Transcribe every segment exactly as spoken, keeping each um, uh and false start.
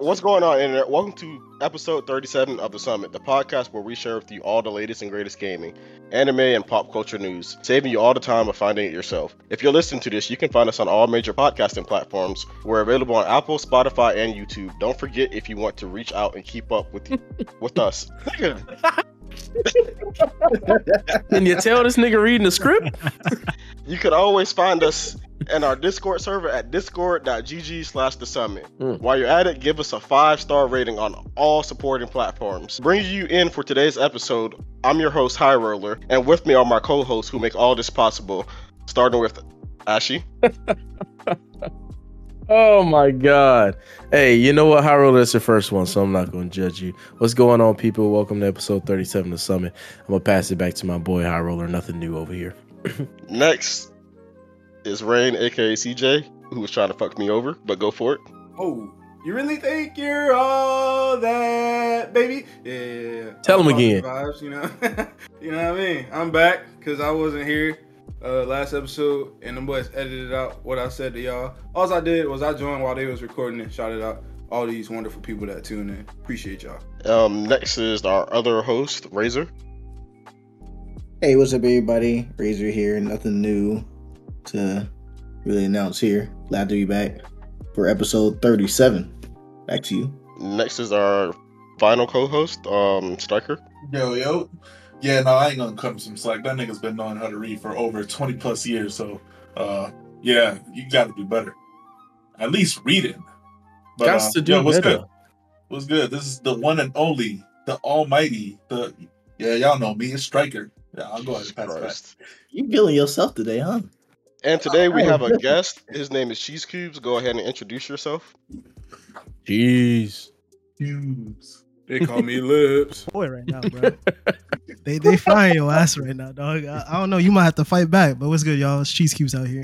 What's going on, Internet? Welcome to episode thirty-seven of The Summit, the podcast where we share with you all the latest and greatest gaming, anime, and pop culture news, saving you all the time of finding it yourself. If you're listening to this, you can find us on all major podcasting platforms. We're available on Apple, Spotify, and YouTube. Don't forget if you want to reach out and keep up with with us. Can you tell this nigga reading the script? You could always find us in our Discord server at discord.gg slash the summit. Mm. While you're at it, give us a five-star rating on all supporting platforms. Bringing you in for today's episode, I'm your host, High Roller, and with me are my co-hosts who make all this possible, starting with Ashy. Oh my God. Hey, you know what, High Roller, that's your first one, so I'm not going to judge you. What's going on, people? Welcome to episode thirty-seven of The Summit. I'm going to pass it back to my boy, High Roller. Nothing new over here. Next is Rain, aka C J, who was trying to fuck me over, but go for it. Oh, you really think you're all that, baby? Yeah. Tell him again. Vibes, you know, you know what I mean. I'm back because I wasn't here uh, last episode, and the boys edited out what I said to y'all. All I did was I joined while they was recording and shouted out all these wonderful people that tuned in. Appreciate y'all. Um, next is our other host, Razor. Hey, what's up, everybody? Razor here. Nothing new to really announce here. Glad to be back for episode thirty-seven. Back to you. Next is our final co-host, um, Striker. Yo, yo. Yeah, no, I ain't gonna cut him some slack. That nigga's been knowing how to read for over twenty plus years, so, uh, yeah, you gotta do better. At least reading. But, Got uh, to do yo, what's better. good? What's good? This is the one and only, the almighty, the, yeah, y'all know me, it's Striker. Yeah, I'll go ahead and pass Christ. it back. You feeling yourself today, huh? And today we have a guest. His name is Cheese Cubes. Go ahead and introduce yourself. Jeez. Hughes. They call me Lips. Boy, right now, bro. they they frying your ass right now, dog. I, I don't know. You might have to fight back, but what's good, y'all? It's Cheese Cubes out here.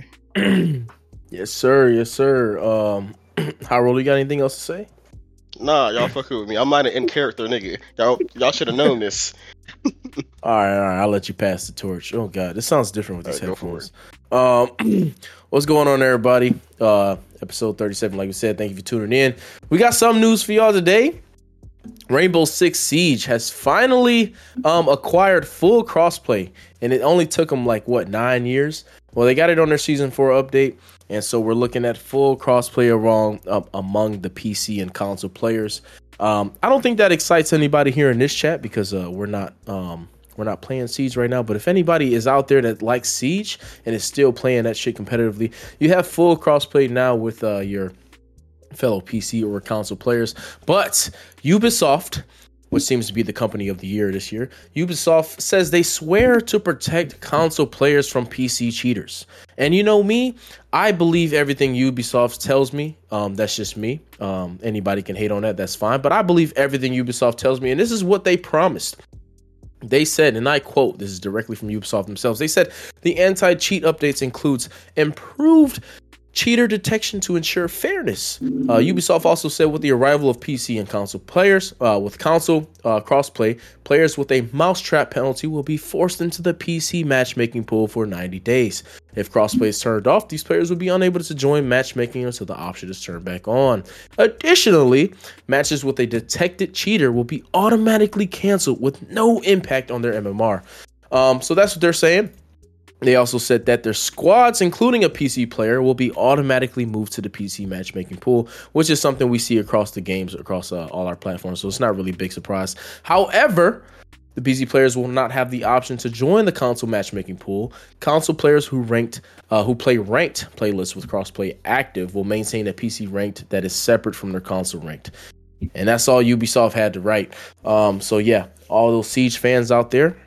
Yes, sir. Yes, sir. Um, High Roller, you got anything else to say? Nah, y'all fucking with me. I'm not an in-character nigga. Y'all, y'all should have known this. All right, all right. I'll let you pass the torch. Oh God, this sounds different with these All right, go headphones. Um, what's going on, everybody? Uh, episode thirty-seven, like we said. Thank you for tuning in. We got some news for y'all today. Rainbow Six Siege has finally um acquired full crossplay, and it only took them like what nine years. Well, they got it on their season four update, and so we're looking at full crossplay around uh, among the P C and console players. Um, I don't think that excites anybody here in this chat because uh, we're not um, we're not playing Siege right now. But if anybody is out there that likes Siege and is still playing that shit competitively, you have full crossplay now with uh, your fellow P C or console players. But Ubisoft, which seems to be the company of the year this year, Ubisoft says they swear to protect console players from P C cheaters. And you know me, I believe everything Ubisoft tells me. Um, that's just me. Um, anybody can hate on that, that's fine. But I believe everything Ubisoft tells me, and this is what they promised. They said, and I quote, this is directly from Ubisoft themselves, they said, the anti-cheat updates includes improved cheater detection to ensure fairness. Uh, Ubisoft also said with the arrival of P C and console players, uh, with console uh, crossplay, players with a mousetrap penalty will be forced into the P C matchmaking pool for ninety days. If crossplay is turned off, these players will be unable to join matchmaking until the option is turned back on. Additionally, matches with a detected cheater will be automatically canceled with no impact on their M M R. Um, so that's what they're saying. They also said that their squads, including a P C player, will be automatically moved to the P C matchmaking pool, which is something we see across the games, across uh, all our platforms. So it's not really a big surprise. However, the P C players will not have the option to join the console matchmaking pool. Console players who ranked, uh, who play ranked playlists with crossplay active will maintain a P C ranked that is separate from their console ranked. And that's all Ubisoft had to write. Um, so yeah, all those Siege fans out there,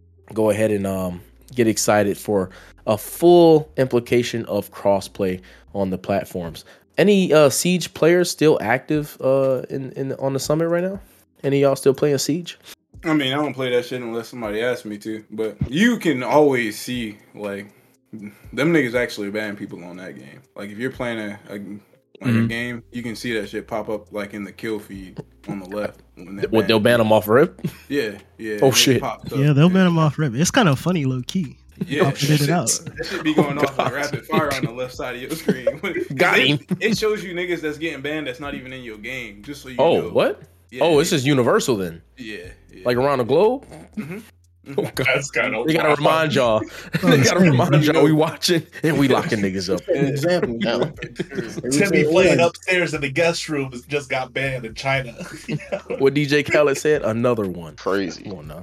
go ahead and um, get excited for a full implication of crossplay on the platforms. Any uh, Siege players still active uh, in, in on the summit right now? Any of y'all still playing Siege? I mean, I don't play that shit unless somebody asks me to, but you can always see, like, them niggas actually ban people on that game. Like, if you're playing a, a like mm-hmm. a game, you can see that shit pop up, like, in the kill feed on the left. When what, they'll ban them off rip? Yeah, yeah. Oh, shit. Yeah, they'll ban them off rip. It's kind of funny, low key. Yeah, Optioned it out. That should be going off like rapid fire on the left side of your screen. Got it, him. It shows you niggas that's getting banned that's not even in your game, just so you Oh, know. what? Yeah, oh, it's yeah. just universal then, Yeah, yeah. like around the globe. Mhm. Oh, God. That's kind of. They gotta remind y'all. They gotta remind y'all we watching and we locking niggas up. An example, Yeah. bro. Timmy playing upstairs in the guest room has just got banned in China. What D J Khaled said, another one. Crazy. Come on now.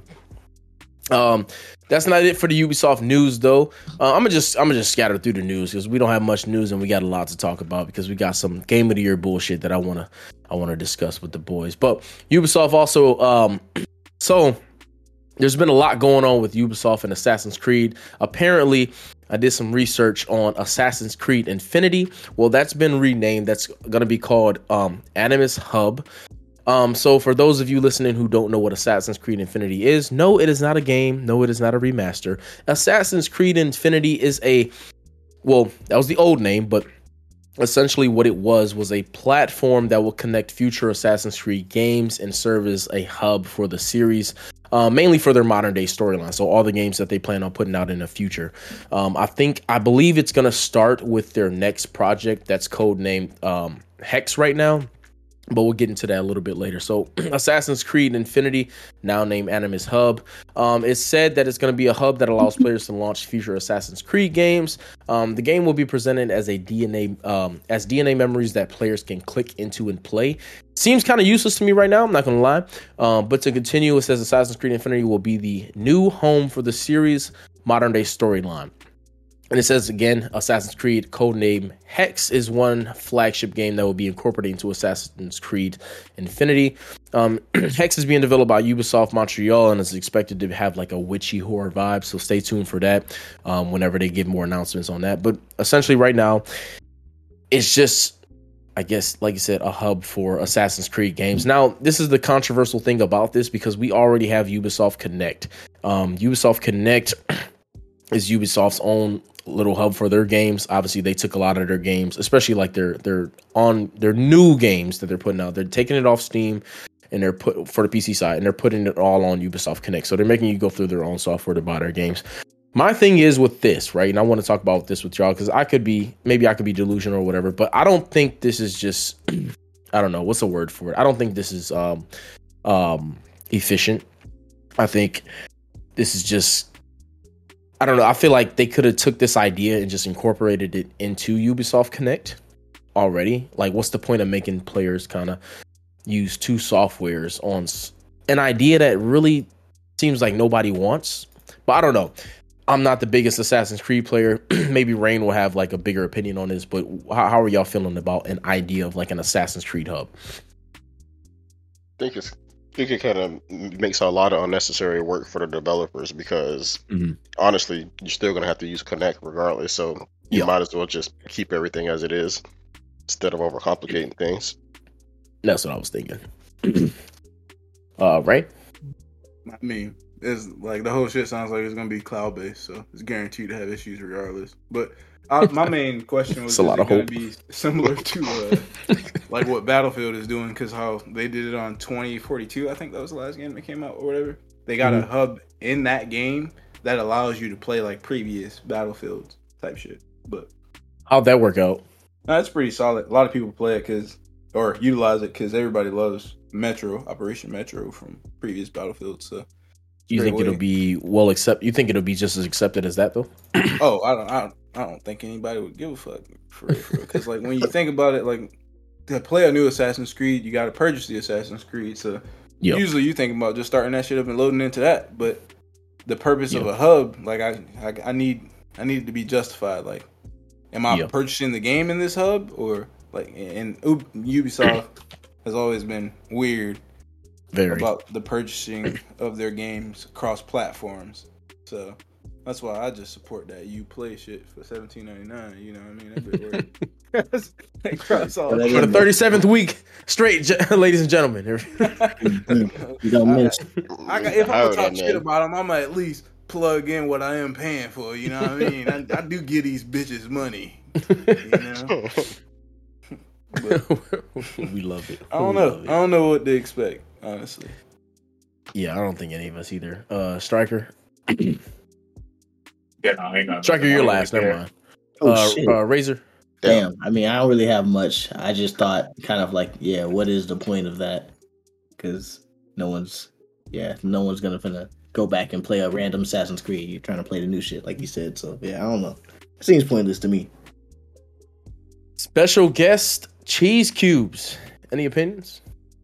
Um, that's not it for the Ubisoft news, though. Uh, I'm gonna just I'm gonna just scatter through the news because we don't have much news and we got a lot to talk about because we got some game of the year bullshit that I wanna I wanna discuss with the boys. But Ubisoft also, um, so there's been a lot going on with Ubisoft and Assassin's Creed. Apparently, I did some research on Assassin's Creed Infinity. Well, that's been renamed. That's gonna be called um, Animus Hub. Um, so for those of you listening who don't know what Assassin's Creed Infinity is, no, it is not a game. No, it is not a remaster. Assassin's Creed Infinity is a, well, that was the old name, but essentially what it was was a platform that will connect future Assassin's Creed games and serve as a hub for the series, uh, mainly for their modern day storyline. So all the games that they plan on putting out in the future. Um, I think, I believe it's going to start with their next project that's codenamed um, Hex right now. But we'll get into that a little bit later. So Assassin's Creed Infinity, now named Animus Hub. Um, it's said that it's going to be a hub that allows players to launch future Assassin's Creed games. Um, the game will be presented as a D N A um, as D N A memories that players can click into and play. Seems kind of useless to me right now, I'm not going to lie. Um, but to continue, it says Assassin's Creed Infinity will be the new home for the series' modern day storyline. And it says again, Assassin's Creed codename Hex is one flagship game that will be incorporated into Assassin's Creed Infinity. Um, Hex is being developed by Ubisoft Montreal and is expected to have like a witchy horror vibe. So stay tuned for that um, whenever they give more announcements on that. But essentially right now, it's just, I guess, like you said, a hub for Assassin's Creed games. Now, this is the controversial thing about this because we already have Ubisoft Connect. Um, Ubisoft Connect is Ubisoft's own little hub for their games. Obviously, they took a lot of their games, especially like their their on their new games that they're putting out. They're taking it off Steam and they're put for the P C side and they're putting it all on Ubisoft Connect. So they're making you go through their own software to buy their games. My thing is with this, right? And I want to talk about this with y'all because I could be maybe I could be delusional or whatever, but I don't think this is just I don't know what's the word for it. I don't think this is um um efficient. I think this is just I don't know. I feel like they could have took this idea and just incorporated it into Ubisoft Connect already. Like, what's the point of making players kind of use two softwares on an idea that really seems like nobody wants? But I don't know. I'm not the biggest Assassin's Creed player. Maybe Rain will have like a bigger opinion on this. But how, how are y'all feeling about an idea of like an Assassin's Creed hub? I think it's I think it kind of makes a lot of unnecessary work for the developers because Mm-hmm. honestly, you're still gonna have to use Connect regardless. So you Yeah. might as well just keep everything as it is instead of overcomplicating things. That's what I was thinking. uh, right? I mean, it's like the whole shit sounds like it's gonna be cloud based, so it's guaranteed to have issues regardless. But I, my main question was, It's a lot is of it gonna hope. be similar to uh, like what Battlefield is doing? Because how they did it on twenty forty-two, I think that was the last game that came out or whatever. They got Mhm. a hub in that game that allows you to play like previous Battlefields type shit. But How'd that work out? that's pretty solid. A lot of people play it because or utilize it because everybody loves Metro, Operation Metro from previous Battlefields. So. You Straight think it'll away. be well accepted? You think it'll be just as accepted as that though? Oh, I don't, I don't, I don't think anybody would give a fuck for real, for real. Because like when you think about it, like to play a new Assassin's Creed, you got to purchase the Assassin's Creed. So Yep. usually you think about just starting that shit up and loading into that. But the purpose of Yep. a hub, like I, I, I need, I need it to be justified. Like, am I Yep. purchasing the game in this hub or like? And Ubisoft has always been weird Very. about the purchasing of their games across platforms. So that's why I just support that you play shit for seventeen ninety-nine. You know what I mean? That bit work. Across all. For For the thirty-seventh week straight, ge- ladies and gentlemen. You don't miss. I got, if I'm I gonna heard talk that, shit man. about them, I'm gonna at least plug in what I am paying for. You know what I mean? I, I do give these bitches money. You know? But We love it. I don't We know. love it. I don't know what to expect, honestly. Yeah, I don't think any of us either. Uh, Striker. Yeah, no, I ain't got Striker, nothing you're on last. right Never there. mind. Oh uh, shit! uh, Razor. Damn. I mean, I don't really have much. I just thought, kind of like, yeah, what is the point of that? Because no one's, yeah, no one's gonna finna go back and play a random Assassin's Creed. You're trying to play the new shit, like you said. So yeah, I don't know. It seems pointless to me. Special guest cheese cubes. Any opinions?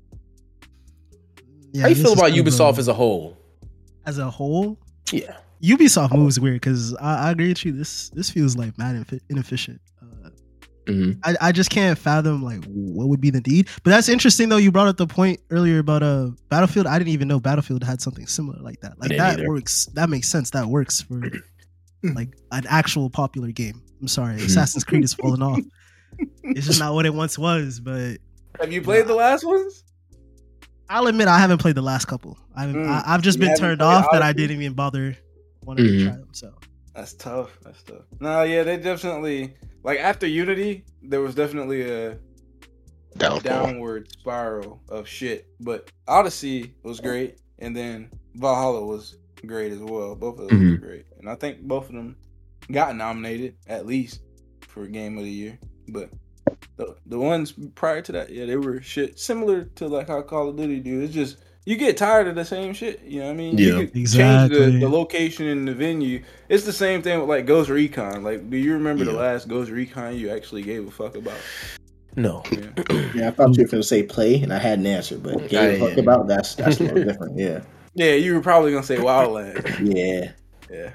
Yeah, How you this feel is about kind of Ubisoft a- as a whole? as a whole? Yeah. Ubisoft moves weird because I, I agree with you. This this feels like mad infi- inefficient. Uh, Mhm. I, I just can't fathom like what would be the need. But that's interesting though. You brought up the point earlier about uh Battlefield. I didn't even know Battlefield had something similar like that. Like didn't that either. works. That makes sense. That works for like an actual popular game. I'm sorry, Assassin's Creed is falling off. It's just not what it once was. But Have you played the last ones? I'll admit I haven't played the last couple. I, Mm. I I've just You been haven't turned played off that I Odyssey? didn't even bother wanting Mhm. to try them. So That's tough. That's tough. No, yeah, they definitely like after Unity, there was definitely a Downfall. downward spiral of shit. But Odyssey was great, and then Valhalla was great as well. Both of them were great, and I think both of them got nominated at least for Game of the Year. But the the ones prior to that, yeah, they were shit. Similar to like how Call of Duty do. It's just you get tired of the same shit. You know what I mean? Yeah. You could change Exactly. the, the location and the venue. It's the same thing with like Ghost Recon. Like, do you remember the Yeah. last Ghost Recon you actually gave a fuck about? No. Yeah. Yeah, I thought you were gonna say play, and I had an answer, but gave a Uh, fuck yeah. about that's that's a little different. Yeah, Yeah, you were probably gonna say Wildlands. yeah. Yeah.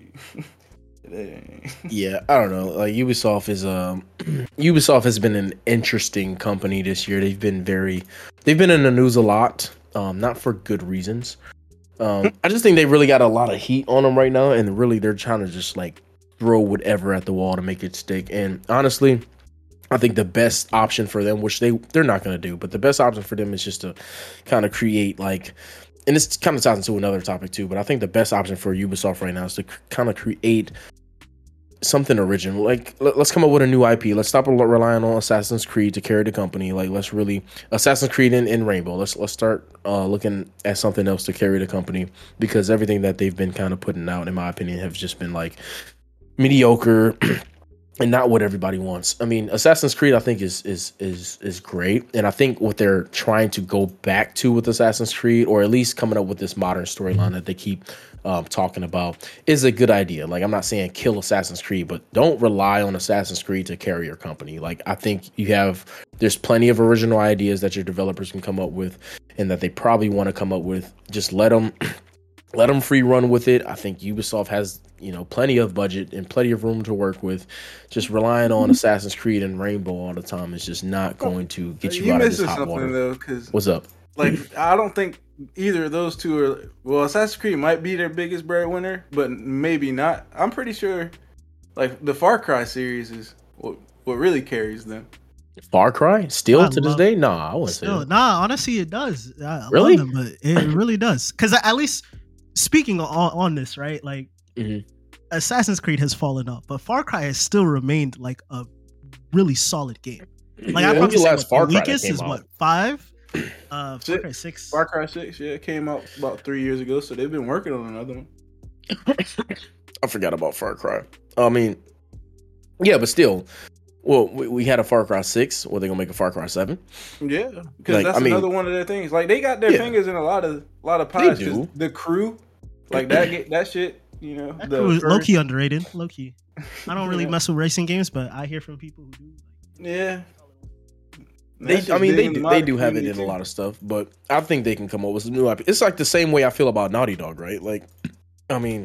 Yeah. Yeah, I don't know. Like Ubisoft is um Ubisoft has been an interesting company this year. They've been very they've been in the news a lot. Um not for good reasons. Um I just think they really got a lot of heat on them right now, and really they're trying to just like throw whatever at the wall to make it stick. And honestly, I think the best option for them, which they they're not going to do, but the best option for them is just to kind of create like, and this kind of ties into another topic too, but I think the best option for Ubisoft right now is to c- kind of create something original. Like, let, let's come up with a new I P. Let's stop relying on Assassin's Creed to carry the company. Like, let's really Assassin's Creed and, and Rainbow. Let's let's start uh, looking at something else to carry the company, because everything that they've been kind of putting out, in my opinion, have just been like mediocre. And not what everybody wants. I mean, Assassin's Creed, I think, is is is is great, and I think what they're trying to go back to with Assassin's Creed, or at least coming up with this modern storyline that they keep um, talking about, is a good idea. Like, I'm not saying kill Assassin's Creed, but don't rely on Assassin's Creed to carry your company. Like, I think you have there's plenty of original ideas that your developers can come up with, and that they probably want to come up with. Just let them. Let them free run with it. I think Ubisoft has, you know, plenty of budget and plenty of room to work with. Just relying on Assassin's Creed and Rainbow all the time is just not going to get you, you out of this missing hot something water. though, because What's up? like I don't think either of those two are. Well, Assassin's Creed might be their biggest breadwinner, but maybe not. I'm pretty sure, like the Far Cry series is what what really carries them. Far Cry? Still I to this love- day? Nah, I wouldn't say Still, that. nah, honestly, it does. I, I Really? love them, but it really does. Because at least speaking on, on this, right? Like, Mhm. Assassin's Creed has fallen off, but Far Cry has still remained like a really solid game. Like, Yeah. I When probably was the say last what, Far the Cry that weakest came is out? what five. Uh, Far Six. Cry six. Far Cry six, yeah, it came out about three years ago, so they've been working on another one. I forgot about Far Cry. I mean, yeah, but still. Well, we, we had a Far Cry six. Well, they gonna make a Far Cry seven? Yeah, because Like, that's I mean- another one of their things. Like they got their Yeah. fingers in a lot of lot of pies. They 'cause do. The Crew, like that, get that shit. You know, That the crew is first- low key underrated. Low key. I don't really Yeah. mess with racing games, but I hear from people who do. Yeah. They, That's I just mean, big they in the do, they modern do have it in community, a too. lot of stuff, but I think they can come up with some new I P. It's like the same way I feel about Naughty Dog, right? Like, I mean,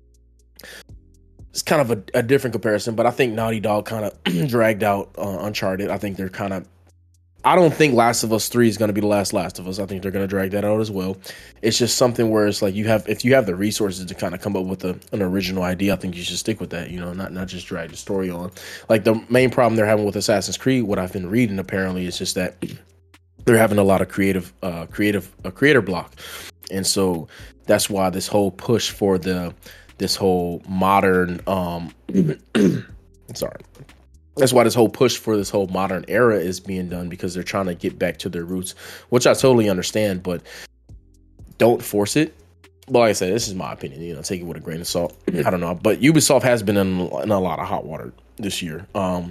it's kind of a, a different comparison, but I think Naughty Dog kind of dragged out uh, Uncharted. I think they're kind of. I don't think Last of Us three is going to be the last Last of Us. I think they're going to drag that out as well. It's just something where it's like you have, if you have the resources to kind of come up with a, an original idea, I think you should stick with that. You know, not not just drag the story on. Like the main problem they're having with Assassin's Creed, what I've been reading apparently, is just that they're having a lot of creative, uh, creative, a creator block, and so that's why this whole push for the, this whole modern, um, sorry. That's why this whole push for this whole modern era is being done, because they're trying to get back to their roots, which I totally understand, but don't force it. but like I said, this is my opinion. You know, take it with a grain of salt. I don't know, but Ubisoft has been in, in a lot of hot water this year. Um,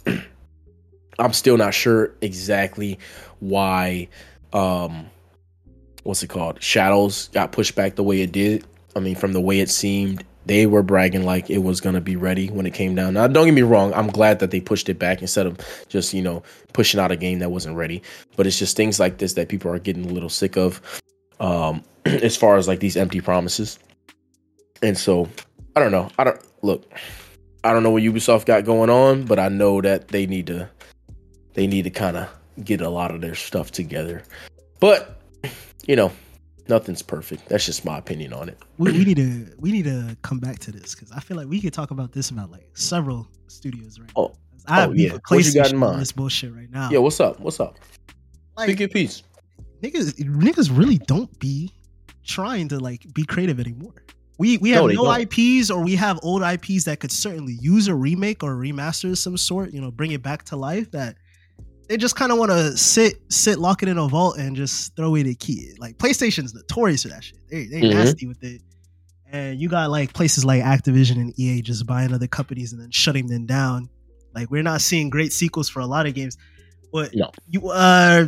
I'm still not sure exactly why. Um, what's it called? Shadows got pushed back the way it did. I mean, from the way it seemed, they were bragging like it was going to be ready when it came down. Now, don't get me wrong. I'm glad that they pushed it back instead of just, you know, pushing out a game that wasn't ready. But it's just things like this that people are getting a little sick of, um, as far as like these empty promises. And so, I don't know. I don't look. I don't know what Ubisoft got going on, but I know that they need to, they need to kind of get a lot of their stuff together. But, you know, nothing's perfect. That's just my opinion on it. We, we need to we need to come back to this because I feel like we could talk about this about like several studios right oh, now. I have oh, beef yeah. with What you got in PlayStation mind? on this bullshit right now. Yeah, what's up? What's up? like, Speak your piece. niggas niggas really don't be trying to like be creative anymore. We we No, have they no don't. I Ps, or we have old I Ps that could certainly use a remake or a remaster of some sort, you know, bring it back to life, that they just kind of want to sit sit lock it in a vault and just throw away the key. Like PlayStation's notorious for that shit. They they Mhm. nasty with it. And you got like places like Activision and E A just buying other companies and then shutting them down. Like we're not seeing great sequels for a lot of games. What No. you uh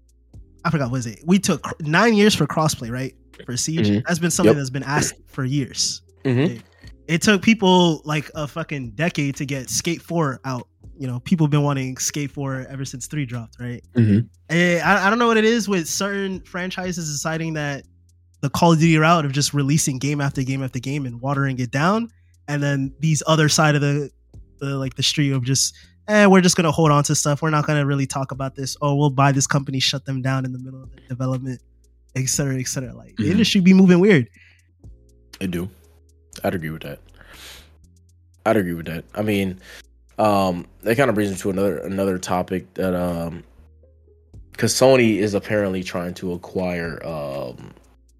I forgot, what is it? We took cr- nine years for crossplay, right? For Siege. Mhm. That's been something Yep. that's been asked for years. Mm-hmm. It, it took people like a fucking decade to get Skate four out. You know, people have been wanting Skate four ever since three dropped, right? Mm-hmm. And I, I don't know what it is with certain franchises deciding that the Call of Duty route of just releasing game after game after game and watering it down, and then these other side of the, the like the street of just, eh, we're just gonna hold on to stuff. We're not gonna really talk about this. Oh, we'll buy this company, shut them down in the middle of the development, et cetera, et cetera. Like the Mhm. industry be moving weird. I do. I'd agree with that. I'd agree with that. I mean, um, that kind of brings me to another another topic that um, because Sony is apparently trying to acquire um,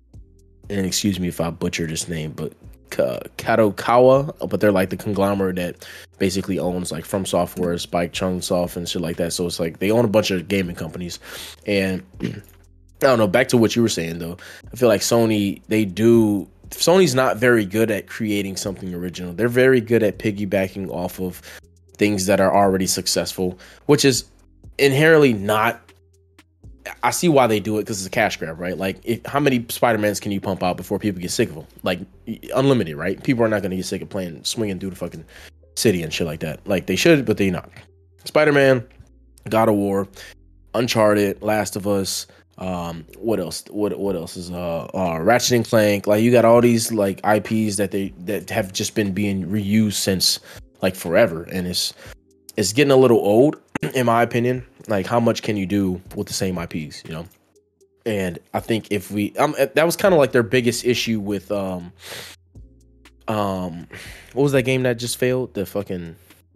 and excuse me if I butcher this name, but Ka- Kadokawa, but they're like the conglomerate that basically owns like From Software, Spike Chunsoft, and shit like that. So it's like they own a bunch of gaming companies, and I don't know. Back to what you were saying though, I feel like Sony they do. Sony's not very good at creating something original. They're very good at piggybacking off of things that are already successful, which is inherently not. I see why they do it because it's a cash grab, right? Like, if, how many Spider-Mans can you pump out before people get sick of them? Like, unlimited, right? People are not going to get sick of playing, swinging through the fucking city and shit like that. Like, they should, but they not. Spider-Man, God of War, Uncharted, Last of Us. Um, what else? What what else is uh, uh Ratchet and Clank? Like, you got all these like I Ps that they that have just been being reused since like forever, and it's it's getting a little old, in my opinion. Like, how much can you do with the same I Ps, you know? And I think if we, um, that was kind of like their biggest issue with, um, um, what was that game that just failed? The fucking,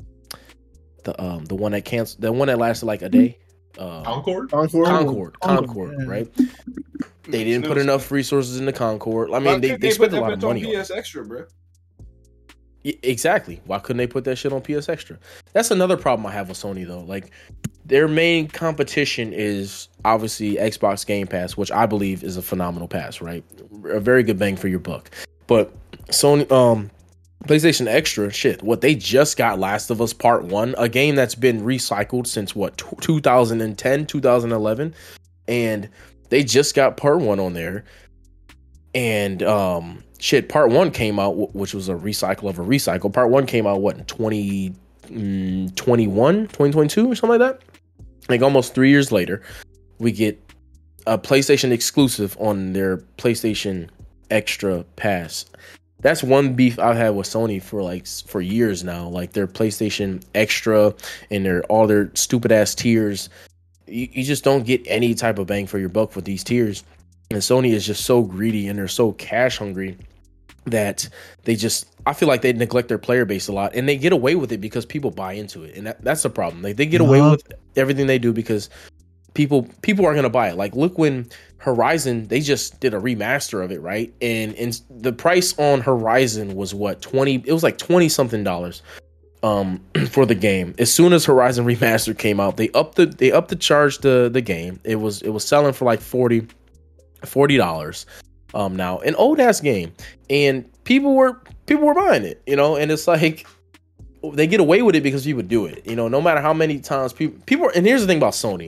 the um, the one that canceled, the one that lasted like a day. Uh, Concord? Concord. Concord, Concord, Concord, yeah. right? They didn't put enough resources into Concord. I mean, Why they, couldn't they put spent a that lot of bitch on money on P it. S Extra, bro. Y- Exactly. Why couldn't they put that shit on P S Extra? That's another problem I have with Sony though. Like, their main competition is obviously Xbox Game Pass, which I believe is a phenomenal pass, right? A very good bang for your buck. But Sony, um, PlayStation Extra, shit, what they just got Last of Us Part One, a game that's been recycled since what t- twenty ten, twenty eleven, and they just got Part One on there. And um, shit, Part One came out, w- which was a recycle of a recycle. Part One came out what in twenty twenty-one, twenty twenty-two, or something like that. Like almost three years later, we get a PlayStation exclusive on their PlayStation Extra Pass. That's one beef I've had with Sony for like for years now. Like their PlayStation Extra and their all their stupid ass tiers. You, you just don't get any type of bang for your buck with these tiers. And Sony is just so greedy and they're so cash hungry that they just, I feel like they neglect their player base a lot, and they get away with it because people buy into it, and that, that's the problem. Like they get away Yup. with everything they do because people people are gonna buy it. Like look, when Horizon, they just did a remaster of it, right? And and the price on Horizon was what twenty? It was like twenty something dollars um for the game. As soon as Horizon Remastered came out, they upped the they upped the charge the the game. It was it was selling for like forty dollars. um, now, an old ass game, and people were people were buying it, you know, and it's like they get away with it because people do it, you know, no matter how many times people people. And here's the thing about Sony.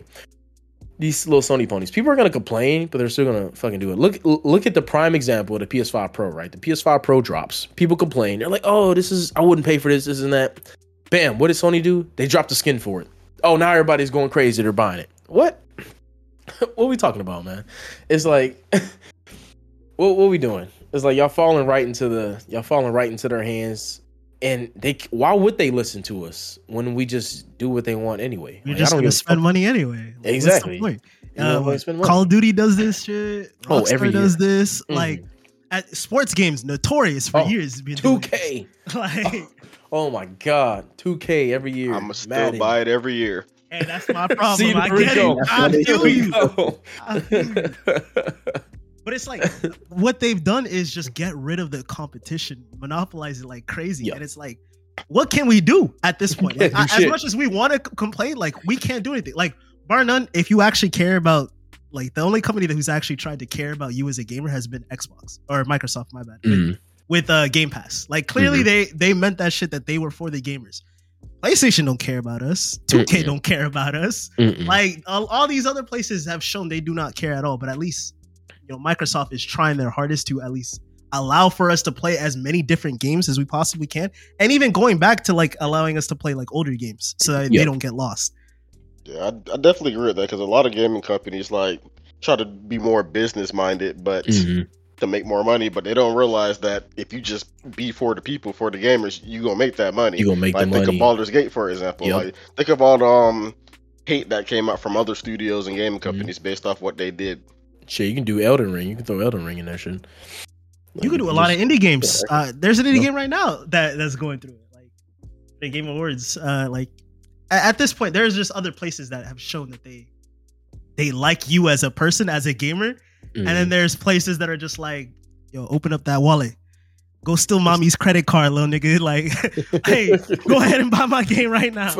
These little Sony ponies. People are gonna complain, but they're still gonna fucking do it. Look, look at the prime example of the P S five Pro, right? The P S five Pro drops. People complain. They're like, "Oh, this is I wouldn't pay for this, this and that." Bam! What did Sony do? They dropped the skin for it. Oh, now everybody's going crazy. They're buying it. What? What are we talking about, man? It's like, what, what are we doing? It's like y'all falling right into the y'all falling right into their hands. And they, why would they listen to us when we just do what they want anyway? You're Like, just I don't gonna give a spend fuck. money anyway. Like, Exactly. What's the point? You know, Uh, like, spend money. Call of Duty does this shit. Oh, Rockstar every year. does this. Mhm. Like at sports games, notorious for Oh, years. Been two doing K. this. Like, Oh my god, two K every year. I'ma still Madden. buy it every year. hey, that's my problem. See, I there we get go. it. I There feel we you. go. I feel you. But it's like what they've done is just get rid of the competition, monopolize it like crazy, Yeah. and it's like, what can we do at this point? Like, Can't do I- as shit. much as we want to c- complain, like we can't do anything. Like bar none, if you actually care about, like the only company that who's actually tried to care about you as a gamer has been Xbox or Microsoft. My bad. With, Mhm. with uh, Game Pass, like clearly Mm-hmm. they they meant that shit that they were for the gamers. PlayStation don't care about us. two K Mm-mm. don't care about us. Mm-mm. Like all, all these other places have shown they do not care at all, but at least you know Microsoft is trying their hardest to at least allow for us to play as many different games as we possibly can, and even going back to like allowing us to play like older games so that Yeah. they don't get lost. Yeah, I, I definitely agree with that because a lot of gaming companies like try to be more business minded, but Mhm. to make more money. But they don't realize that if you just be for the people, for the gamers, you gonna make that money. You gonna make like the think money. of Baldur's Gate, for example. Yep. Like think of all the um, hate that came out from other studios and Mm-hmm. gaming companies based off what they did. Shit, you can do Elden Ring. You can throw Elden Ring in that shit. You could do a lot of indie games. Uh, there's an indie No. game right now that that's going through it, like the Game Awards. Uh, like a- at this point, there's just other places that have shown that they they like you as a person, as a gamer, Mhm. and then there's places that are just like, yo, open up that wallet, go steal mommy's credit card, little nigga. Like, hey, go ahead and buy my game right now.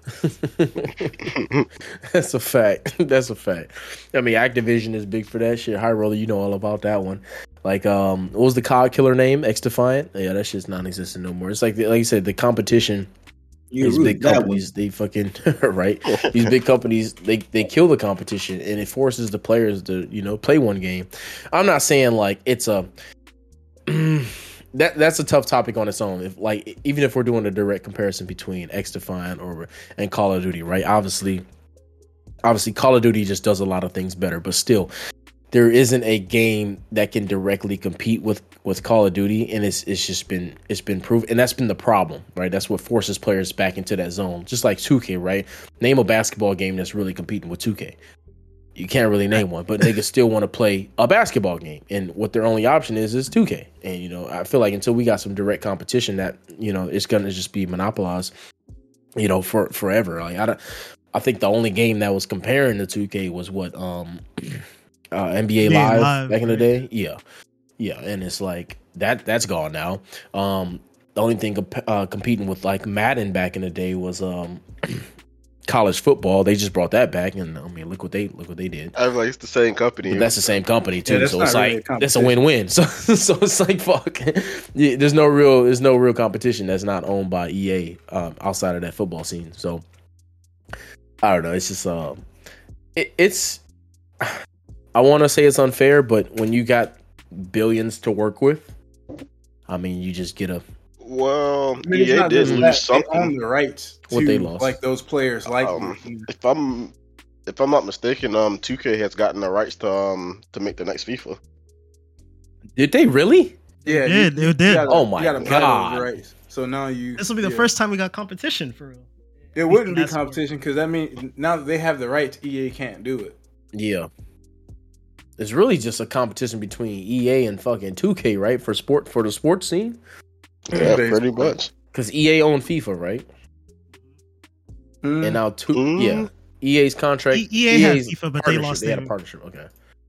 That's a fact. That's a fact. I mean, Activision is big for that shit. High Roller, you know all about that one. Like, um, what was the C O D killer name? X Defiant. Yeah, that shit's non-existent no more. It's like, like you said, the competition. You These root big that companies, they fucking right. These big companies, they they kill the competition, and it forces the players to you know play one game. I'm not saying like it's a that that's a tough topic on its own. If like even if we're doing a direct comparison between X Defiant or and Call of Duty, right? Obviously, obviously Call of Duty just does a lot of things better, but still, there isn't a game that can directly compete with with Call of Duty, and it's it's just been it's been proven, and that's been the problem, right? That's what forces players back into that zone, just like two K, right? Name a basketball game that's really competing with two K. You can't really name one, but they could still want to play a basketball game, and what their only option is is two K. And you know, I feel like until we got some direct competition, that you know, it's gonna just be monopolized, you know, for forever. Like I don't, I think the only game that was comparing to two K was what um. Uh, N B A Yeah, Live, Live, back in the right. day, yeah, yeah, and it's like that that's gone now. Um, the only thing comp- uh, competing with like Madden back in the day was um, college football. They just brought that back, and I mean, look what they look what they did. I was like, it's the same company. But that's the same company too, Yeah, that's so it's not really like a it's a competition. win-win. So so it's like fuck. Yeah, there's no real there's no real competition that's not owned by E A um, outside of that football scene. So I don't know. It's just um, it, it's. I want to say it's unfair, but when you got billions to work with, I mean, you just get a Well, I mean, it's E A not did just lose that. something. They own the rights to What they lost. like those players, like Um, If I'm if I'm not mistaken, um, two K has gotten the rights to um to make the next FIFA. Did they really? yeah, They did, they did. Oh my you gotta buy God. those rights. So now you This will be the yeah. first time we got competition for real. It wouldn't be That's what- competition because that means now that they have the rights, E A can't do it. Yeah. It's really just a competition between E A and fucking two K, right? For sport for the sports scene. Yeah, Basically. pretty much. Because E A owned FIFA, right? Mm. And now two Mm. yeah. E A's contract. E- EA had EA's FIFA, but they partnership, lost They had a their- partnership. Okay.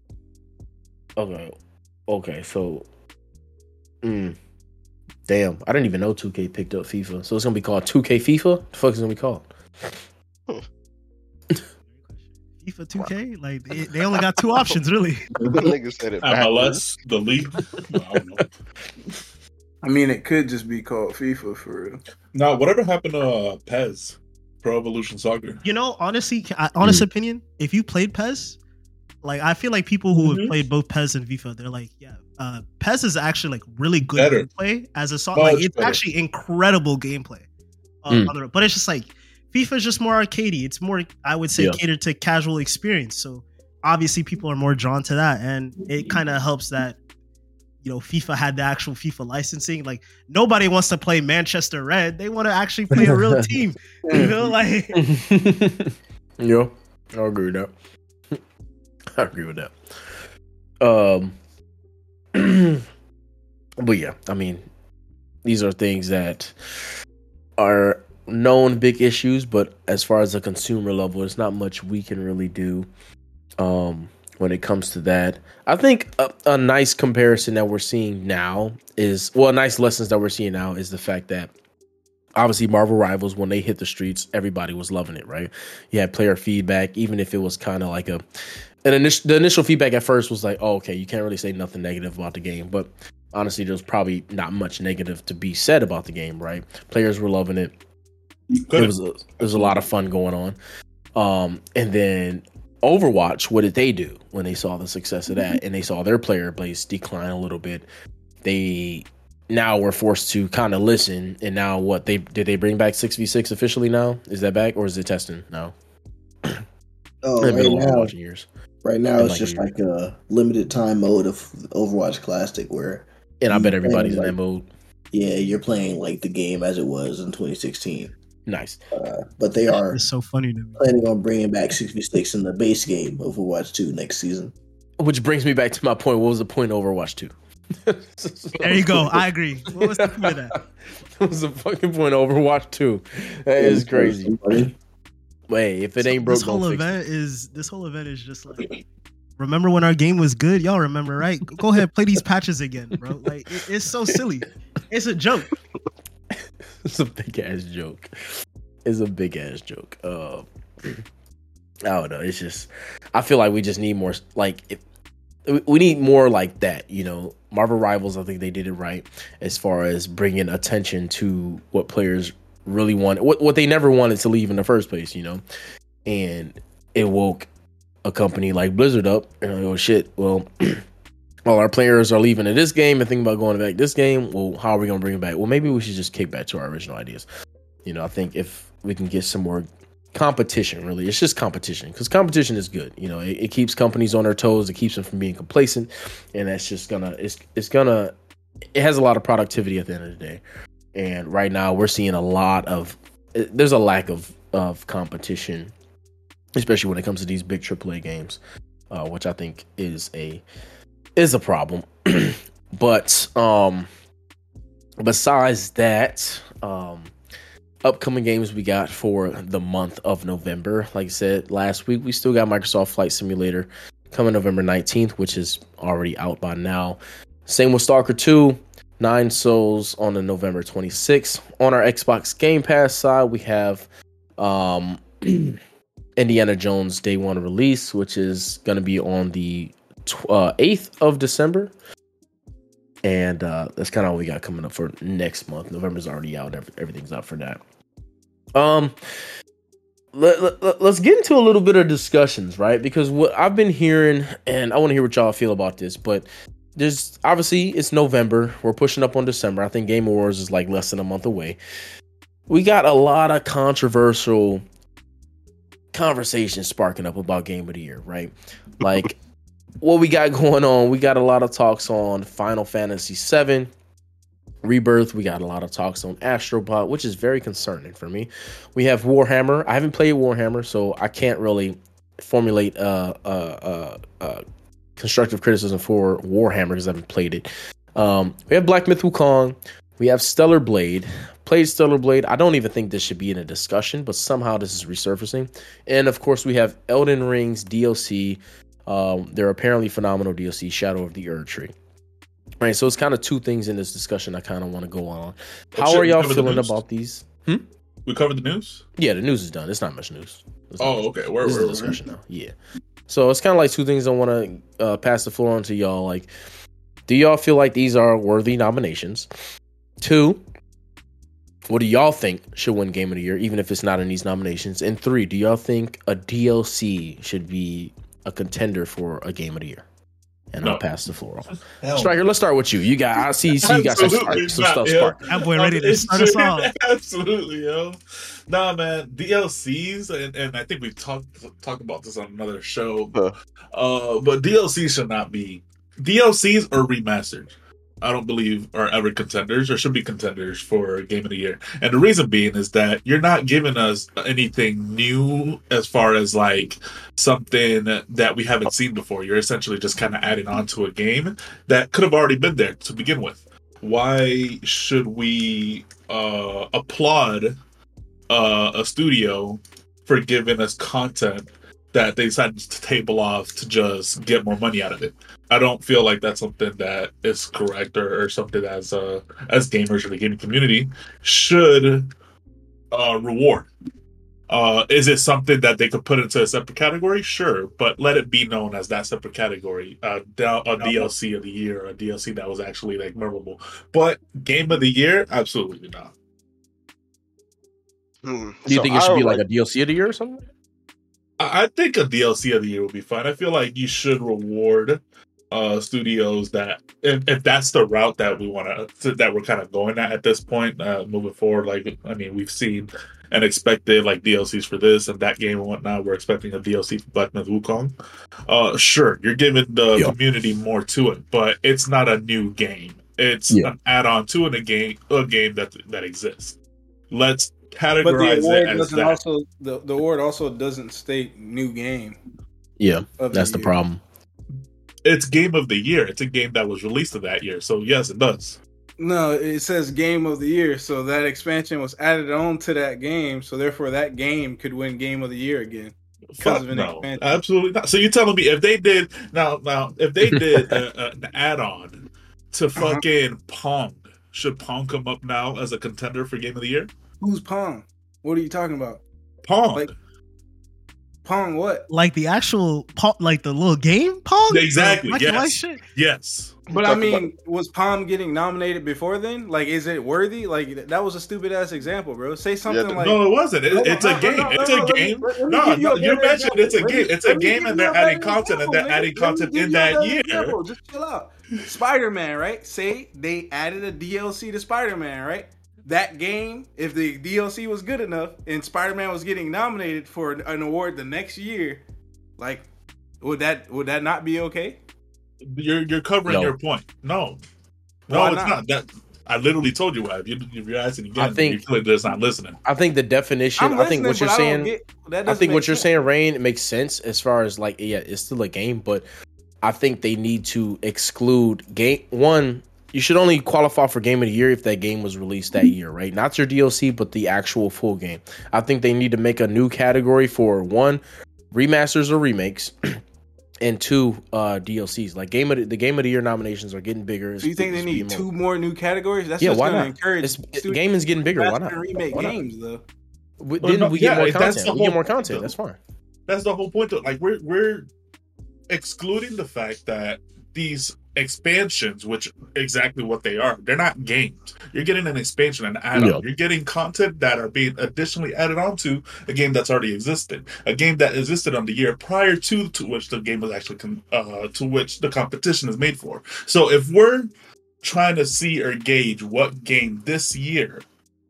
Okay. Okay. So. Mm, damn, I didn't even know two K picked up FIFA. So it's gonna be called two K FIFA. The fuck is it gonna be called? FIFA two K, like they, they only got two options really. Nigga said it M L backwards. S, the league. No, I don't know. I mean, it could just be called FIFA for real. Now, whatever happened to uh, Pez, Pro Evolution Soccer? You know, honestly, I- honest Mm. opinion, if you played Pez, like I feel like people who have Mhm. played both Pez and FIFA, they're like, yeah, uh, Pez is actually like really good Better. gameplay as a song. Much Like it's better. actually incredible gameplay. Uh, Mm. on the- but it's just like FIFA is just more arcadey. It's more, I would say, Yeah. catered to casual experience. So obviously, people are more drawn to that, and it kind of helps that you know FIFA had the actual FIFA licensing. Like nobody wants to play Manchester Red; they want to actually play a real team. You know, like. Yeah, I agree with that. I agree with that. Um, but yeah, I mean, these are things that are known big issues, but as far as the consumer level, there's not much we can really do. Um, when it comes to that, I think a, a nice comparison that we're seeing now is, well, nice lessons that we're seeing now is the fact that obviously Marvel Rivals, when they hit the streets, everybody was loving it, right? You had player feedback, even if it was kind of like a, an initial, the initial feedback at first was like, oh, okay, you can't really say nothing negative about the game, but honestly, there's probably not much negative to be said about the game, right? Players were loving it. Good. It was a, there was a lot of fun going on. Um, and then Overwatch, what did they do when they saw the success of that and they saw their player base decline a little bit? They now were forced to kind of listen. And now what they did they bring back six v six officially now? Is that back or is it testing now? Oh, It's been a right long now, Overwatch in years. right now been it's like just a year. like a limited time mode of Overwatch Classic where And I bet you everybody's in playing, that like, mode. yeah, you're playing like the game as it was in twenty sixteen. Nice. Uh, but they are It's so funny to me. planning on bringing back six v six in the base game of Overwatch two next season. Which brings me back to my point. What was the point of Overwatch two? There you go. I agree. What was the point of that? What was the fucking point of Overwatch two? That is crazy. Wait, if it ain't broke, this whole don't fix event is this whole event is just like, remember when our game was good? Y'all remember, right? Go ahead, play these patches again, bro. Like it, it's so silly. It's a joke. it. It's a big ass joke. It's a big ass joke. Uh, I don't know. It's just, I feel like we just need more. Like, if, we need more like that. You know, Marvel Rivals. I think they did it right as far as bringing attention to what players really wanted, what what they never wanted to leave in the first place. You know, and it woke a company like Blizzard up. And like, oh shit, well. Well, our players are leaving in this game and thinking about going back this game. Well, how are we going to bring it back? Well, maybe we should just kick back to our original ideas. You know, I think if we can get some more competition, really, it's just competition because competition is good. You know, it, it keeps companies on their toes. It keeps them from being complacent. And that's just going to, it's, it's going to, it has a lot of productivity at the end of the day. And right now we're seeing a lot of, there's a lack of, of competition, especially when it comes to these big triple A games, uh, which I think is a, is a problem. But um besides that, um upcoming games we got for the month of November, like I said last week, we still got Microsoft Flight Simulator coming November nineteenth, which is already out by now. Same with Stalker two, Nine Souls on the November twenty-sixth. On our Xbox Game Pass side, we have um Indiana Jones Day One release, which is going to be on the Uh, eighth of December, and uh, that's kind of all we got coming up for next month. November's already out; every, everything's out for that. Um, let, let, let's get into a little bit of discussions, right? Because what I've been hearing, and I want to hear what y'all feel about this, but there's obviously it's November. We're pushing up on December. I think Game Awards is like less than a month away. We got a lot of controversial conversations sparking up about Game of the Year, right? Like. What we got going on, we got a lot of talks on Final Fantasy seven Rebirth. We got a lot of talks on Astrobot, which is very concerning for me. We have Warhammer. I haven't played Warhammer, so I can't really formulate uh, uh, uh, uh, constructive criticism for Warhammer because I haven't played it. Um, we have Black Myth Wukong. We have Stellar Blade. Played Stellar Blade. I don't even think this should be in a discussion, but somehow this is resurfacing. And of course, we have Elden Ring's D L C. Um, they're apparently phenomenal D L C, Shadow of the Erd Tree. Right, so it's kind of two things in this discussion I kind of want to go on. How are y'all feeling about these? Hmm? We covered the news. Yeah, the news is done. It's not much news. It's not Oh, much. okay. Where This is where- a discussion now. Yeah. So it's kind of like two things I want to uh, pass the floor on to y'all. Like, do y'all feel like these are worthy nominations? Two, what do y'all think should win Game of the Year, even if it's not in these nominations? And three, do y'all think a D L C should be a contender for a Game of the Year? And No. I'll pass the floor on. Hell Striker, let's start with you. You got, I see, see you got some, Absolutely some not, stuff yo. sparking. That boy ready to start us off. Absolutely, yo. Nah, man. D L Cs, and, and I think we talked talked about this on another show. Huh. Uh, but D L Cs should not be D L Cs or remastered. I don't believe are ever contenders or should be contenders for Game of the Year. And the reason being is that you're not giving us anything new as far as like something that we haven't seen before. You're essentially just kind of adding on to a game that could have already been there to begin with. Why should we uh, applaud uh, a studio for giving us content that they decided to table off to just get more money out of it? I don't feel like that's something that is correct or, or something as uh, as gamers or the gaming community should uh, reward. Uh, is it something that they could put into a separate category? Sure, but let it be known as that separate category. Uh, a D L C of the year, a D L C that was actually like memorable. But Game of the Year, absolutely not. Hmm. Do you So think it I should be don't like a D L C of the year or something? I I think a D L C of the year would be fine. I feel like you should reward uh, studios that, if, if that's the route that we want to, that we're kind of going at at this point, uh, moving forward. Like, I mean, we've seen and expected like D L Cs for this and that game and whatnot. We're expecting a D L C for Black Myth Wukong. Uh, sure, you're giving the Yeah. community more to it, but it's not a new game. It's Yeah. an add-on to a game, a game that that exists. Let's But the categorize award it as doesn't that. also the, the award also doesn't state new game. Yeah, Of that's the year. problem. It's Game of the Year. It's a game that was released of that year. So yes, it does. No, it says game of the year, so that expansion was added on to that game, so therefore that game could win game of the year again. Fuck of an no, expansion. absolutely not. So you're telling me if they did now, now if they did a, a, an add-on to Uh-huh. fucking Pong, should Pong come up now as a contender for Game of the Year? Who's Pong? What are you talking about? Pong, Like- Pong what? Like the actual Pong, like the little game Pong. Exactly, Like, yes. like shit. yes. But I Talk mean, was Pong getting nominated before then? Like, is it worthy? Like, that was a stupid ass example, bro. Say something th- like, no, it wasn't. It, No, it's no, a no, game. no, no, it's no, a let me- game. let me No, give you no, a you better mentioned it's a example. game. Let me- It's a let me game, give and you they're a better adding content, and example, they're nigga. adding Let me content give in you a that better year. example. Just chill out. Spider-Man, right? Say they added a D L C to Spider-Man, right? That game, if the D L C was good enough and Spider-Man was getting nominated for an award the next year, like, would that would that not be okay? You're you're covering No. your point. No, no, Why it's not? not. That I literally told you why. If, you, if you're asking again, I think- you're clearly just not listening. I think the definition. I'm I think what listening, you're but I don't saying. get- that I doesn't think make what you're sense. saying, Rain, makes sense as far as like, yeah, it's still a game, but I think they need to exclude game one. You should only qualify for Game of the Year if that game was released that year, right? Not your D L C, but the actual full game. I think they need to make a new category for one, remasters or remakes, and two, uh, D L Cs. Like game of the, the Game of the Year nominations are getting bigger. So you think they It's need being two more- more new categories? That's Yeah, just why gonna not? encourage It's, studios gaming's getting bigger. to Why not? remake Why not? games though. We, Well, then no, we get yeah, more that's content. the We get whole more point, content. though. That's fine. That's the whole point. Though. Like we're we're excluding the fact that these expansions, which exactly what they are, they're not games. You're getting an expansion, an add-on. Yeah. You're getting content that are being additionally added onto a game that's already existed, a game that existed on the year prior to to which the game was actually com- uh, to which the competition is made for. So if we're trying to see or gauge what game this year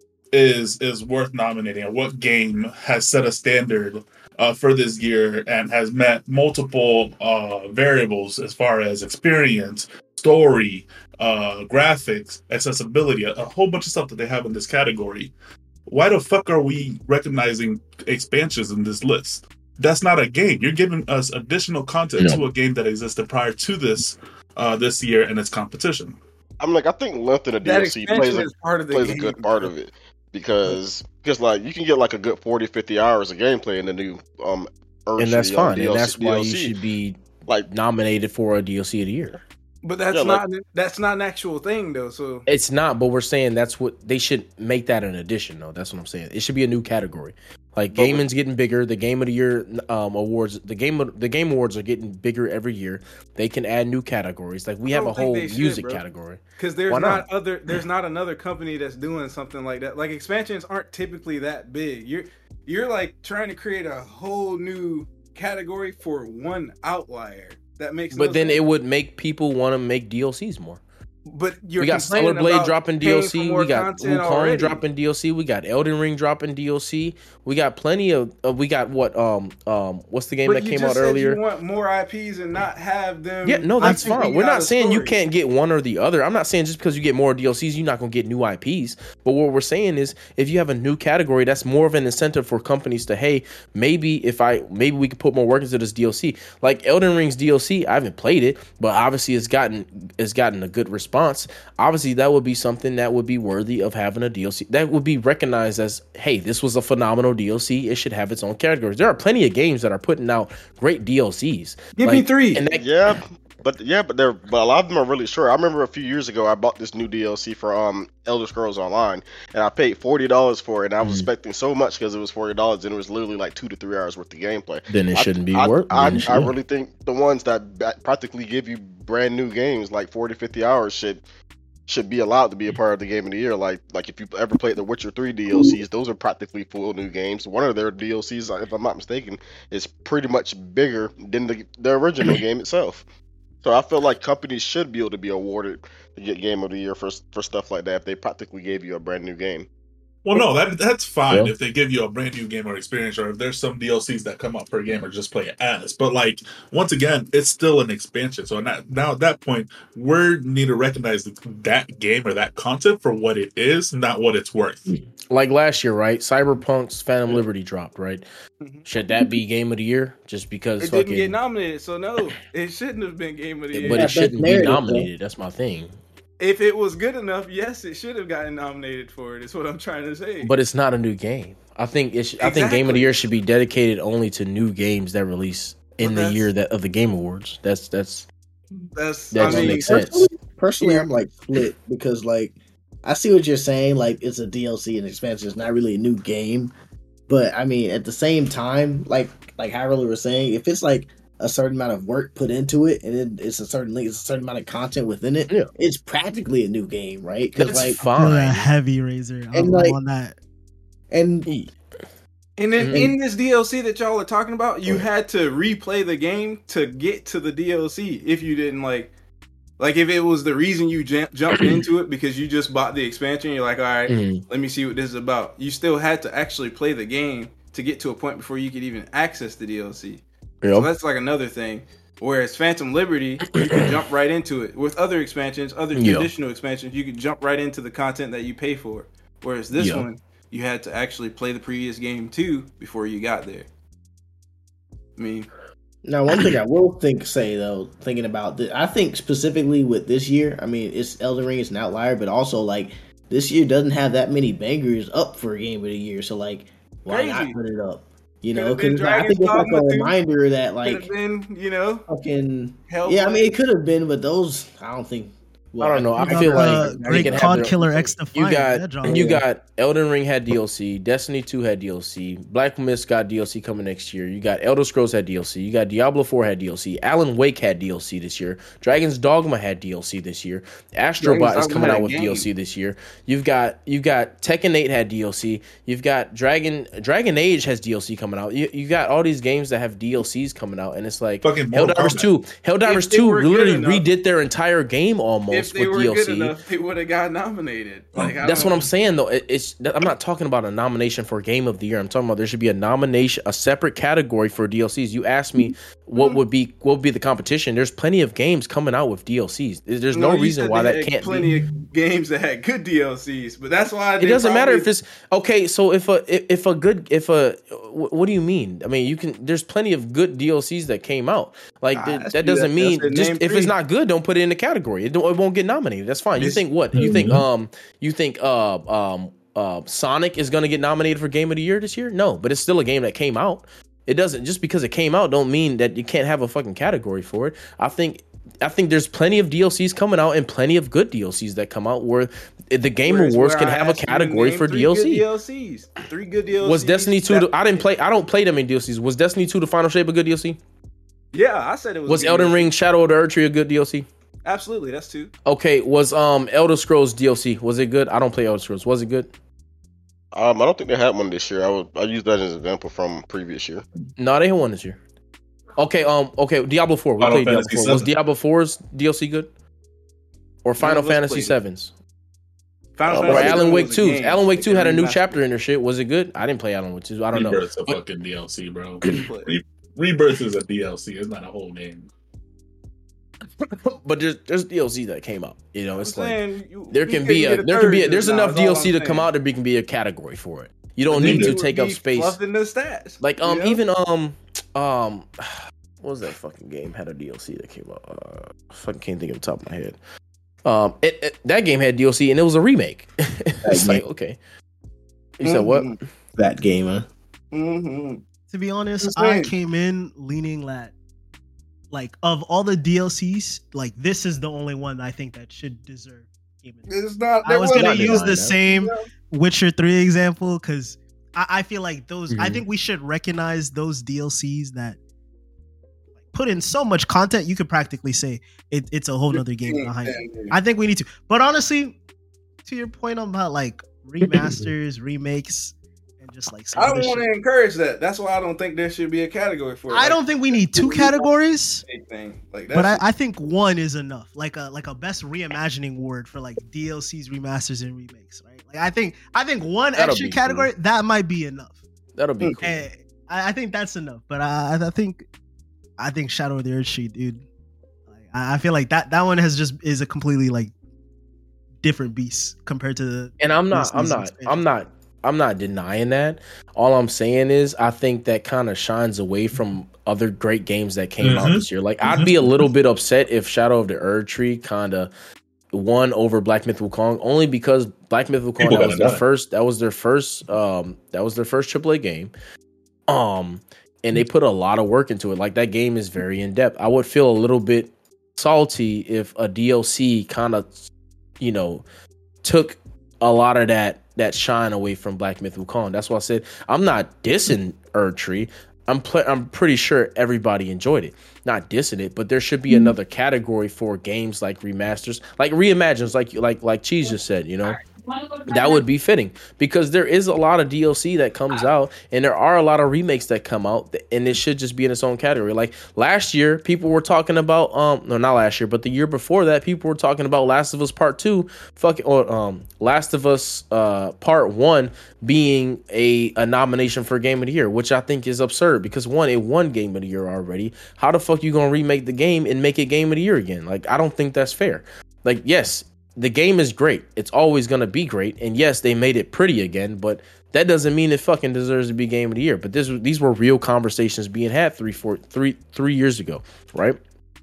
is is worth nominating, or what game has set a standard uh, for this year and has met multiple uh, variables as far as experience, story, uh, graphics, accessibility, a, a whole bunch of stuff that they have in this category. Why the fuck are we recognizing expansions in this list? That's not a game. You're giving us additional content No. to a game that existed prior to this uh, this year and its competition. I'm like, I think length in a That D L C expansion plays a, is part of the plays game. a good part of it because because like you can get like a good forty, fifty hours of gameplay in the new um And that's Urge, um, fine. D L C And that's why you D L C. should be like nominated for a D L C of the year. But that's Yeah, not like- that's not an actual thing though. So It's not, but we're saying that's what they should make that an addition, though. That's what I'm saying. It should be a new category. Like But with- gaming's getting bigger. The game of the year um, awards, the game of, the game awards are getting bigger every year. They can add new categories. Like we I have a don't think whole they should, music bro. category. because there's Why not? not? other there's not another company that's doing something like that. Like expansions aren't typically that big. You're you're like trying to create a whole new category for one outlier. That makes But no then sense. it would make people want to make D L Cs more. But you're we got Stellar complaining Blade about dropping paying D L for C. more We got content Wukong already. dropping D L C. We got Elden Ring dropping D L C. We got plenty of. Uh, we got what? Um. Um. What's the game But that you came just out said earlier? You want more I Ps and not have them. Yeah, no, that's figuring fine. We're out not a saying you story. can't get one or the other. I'm not saying just because you get more D L Cs, you're not going to get new I Ps. But what we're saying is if you have a new category, that's more of an incentive for companies to, hey, maybe if I, maybe we could put more work into this D L C. Like Elden Ring's D L C, I haven't played it, but obviously it's gotten, it's gotten a good response. Obviously that would be something that would be worthy of having a D L C. That would be recognized as, hey, this was a phenomenal D L C. It should have its own categories. There are plenty of games that are putting out great D L Cs. Give me three. And that, Yeah, but yeah, but they're but a lot of them are really short. I remember a few years ago I bought this new D L C for um Elder Scrolls Online, and I paid forty dollars for it. And I was Mhm. expecting so much because it was forty dollars, and it was literally like two to three hours worth of gameplay. then it I- shouldn't be I, worth. I, then it I should- really think the ones that ba- practically give you brand new games like forty, fifty hours should should be allowed to be a part of the game of the year. Like like if you ever played the Witcher three D L Cs, those are practically full new games. One of their D L Cs, if I'm not mistaken, is pretty much bigger than the the original game itself. So I feel like companies should be able to be awarded the Ge- game of the year for for stuff like that if they practically gave you a brand new game. Well, no, that that's fine Yeah. if they give you a brand new game or experience, or if there's some D L Cs that come out per game or just play it as. But like once again, it's still an expansion. So now, now at that point, we need to recognize that game or that content for what it is, not what it's worth. like last year, right? Cyberpunk's Phantom Liberty dropped, right? Mhm. Should that be game of the year? Just because It fucking, didn't get nominated, so no, it shouldn't have been game of the year. but Yeah, it shouldn't best be narrative, though. nominated. That's my thing. If it was good enough, yes, it should have gotten nominated for it. Is what I'm trying to say. But it's not a new game. I think it. Should, I think game of Exactly. the year should be dedicated only to new games that release in But the that's- year that of the Game Awards. That's that's that's that I doesn't mean, make sense. Personally, personally, I'm like split because like I see what you're saying. Like it's a D L C and expansion. It's not really a new game, but I mean at the same time, like like Harold was saying, if it's like a certain amount of work put into it and then it's a certain it's a certain amount of content within it, Yeah. it's practically a new game, right? Because that's like Feel that fine. heavy razor. I'm, And, like- I'm on that. and And then Mhm. in this D L C that y'all are talking about, you had to replay the game to get to the D L C if you didn't like. Like if it was the reason you jump, jumped into it because you just bought the expansion, you're like, all right, Mhm. let me see what this is about. You still had to actually play the game to get to a point before you could even access the D L C. So Yep. that's like another thing. Whereas Phantom Liberty, you can jump right into it. With other expansions, other Yeah. traditional expansions, you can jump right into the content that you pay for. Whereas this Yeah. one, you had to actually play the previous game too before you got there. I mean, now, one thing I will think say though, thinking about this, I think specifically with this year, I mean, it's Elden Ring is an outlier, but also like this year doesn't have that many bangers up for Game of the Year. So like, why Crazy. not put it up? You know, Could've been because I think it's Dragon's like a Dogma two. reminder that could like have been, you know, fucking hell. yeah. I mean, it could have been, but those I don't think. I don't know. I You got feel the like they Great can have Cod their- Killer X You Defiant. that got genre. you got Elden Ring had D L C, Destiny two had D L C, Black Myth got D L C coming next year. You got Elder Scrolls had D L C, you got Diablo four had D L C, Alan Wake had D L C this year, Dragon's Dogma had D L C this year, Astrobot Dragon's is Dogma coming had out a with game. D L C this year. You've got you got Tekken eight had D L C, you've got Dragon Dragon Age has D L C coming out. You, you got all these games that have D L Cs coming out, and it's like Fucking Mortal Helldivers Kombat. two, Helldivers If they two were good literally enough- redid their entire game almost if they with were D L C. good enough, they would have got nominated. Like I That's don't- what I'm saying, though. It, it's I'm not talking about a nomination for Game of the Year. I'm talking about there should be a nomination, a separate category for D L Cs. You asked me what would be what would be the competition. There's plenty of games coming out with D L Cs. There's no, you reason said why they that had can't plenty be. of games that had good D L Cs, but that's why It doesn't matter if it's okay. So if a if if a good if a wh- what do you mean? I mean, you can. There's plenty of good D L Cs that came out. Like Ah, th- that's that true. doesn't That's- mean that's it. just Name if three. it's not good, don't put it in the category. It, don't, it won't get nominated. That's fine. You This- think what? You think Mhm. um you think uh um uh Sonic is gonna get nominated for Game of the Year this year? No, but it's still a game that came out. It doesn't just because it came out don't mean that you can't have a fucking category for it. I think I think there's plenty of D L Cs coming out and plenty of good D L Cs that come out where the Game Where's Awards where can I have a asked you to category name for three D L good C. D L Cs. Three good D L Cs. Was Destiny two? That- The, I didn't play. I don't play them in D L Cs. Was Destiny two the Final Shape a good D L C? Yeah, I said it was. Was good Elden D L C. Ring Shadow of the Erd Tree a good D L C? Absolutely, that's two. Okay, was um Elder Scrolls D L C, was it good? I don't play Elder Scrolls. Was it good? Um, I don't think they had one this year. I would I used that as an example from previous year. No, they had one this year. Okay, um, okay, Diablo four. We Final played Diablo Fantasy four. Was seven. Diablo four's D L C good? Or Final of us Fantasy played it. seven's? Final Or Or Fantasy Alan seven Wake was a two's? game. Alan Wake two They had a new remastered chapter in their shit. Was it good? I didn't play Alan Wake two. I don't know. Rebirth's a But- fucking D L C, bro. it. Re- Rebirth is a D L C. It's not a whole game. But there's there's D L C that came out. You know, it's I'm like saying, you- there you can couldn't be get a there can be a, third there's now, enough is all D L C I'm to come saying. out. There can be a category for it. You don't But need then to it would take up be space. fluffed in the stats. Like um you know? even um um what was that fucking game had a D L C that came out? Uh, I fucking can't think of the top of my head. Um, it, it, that game had D L C and it was a remake. It's like okay. You said what? Mhm. That game, huh? Mhm. To be honest, That's I right. came in leaning that, like, of all the D L Cs, like this is the only one I think that should deserve Game of the Year. It's not. I was there gonna wasn't- use denying the that. same Witcher three example because I, I feel like those. I Mhm. think we should recognize those D L Cs that like, put in so much content. You could practically say it, it's a whole nother game behind it. I think we need to. But honestly, to your point about like remasters, remakes, and just like some I other don't want shit. to encourage that. That's why I don't think there should be a category for it. I don't think we need two categories. Thing. Like But I, that's I think one is enough, like a like a best reimagining award for like D L Cs, remasters, and remakes, right? Like I think I think one That'll extra be category that might be enough. That'll be cool. And I, I think that's enough. But I, I think I think Shadow of the Earth Tree, dude. Like, I I feel like that that one has just is a completely like different beast compared to the. And I'm not, this I'm season's not, expansion. I'm not, I'm not denying that. All I'm saying is, I think that kind of shines away from other great games that came out Mhm. this year. Like, I'd be a little bit upset if Shadow of the Erd Tree kind of won over Black Myth Wukong, only because Black Myth Wukong People that was gotta their die. first, that was their first, um, that was their first triple A game. Um, and they put a lot of work into it. Like that game is very in depth. I would feel a little bit salty if a D L C kind of, you know, took a lot of that that shine away from Black Myth Wukong. That's why I said I'm not dissing Erd Tree. I'm pl- I'm pretty sure everybody enjoyed it. Not dissing it, but there should be another category for games like remasters, like reimagines, like like like Cheese just said. You know, that would be fitting because there is a lot of D L C that comes out and there are a lot of remakes that come out and it should just be in its own category. Like last year, people were talking about um no not last year, but the year before that, people were talking about Last of Us Part Two, fucking or um Last of Us uh Part One being a a nomination for Game of the Year, which I think is absurd because one, it won Game of the Year already. How the fuck you gonna remake the game and make it Game of the Year again? Like I don't think that's fair. Like yes, the game is great. It's always going to be great. And yes, they made it pretty again, but that doesn't mean it fucking deserves to be Game of the Year. But this these were real conversations being had three, four, three, three years ago, right?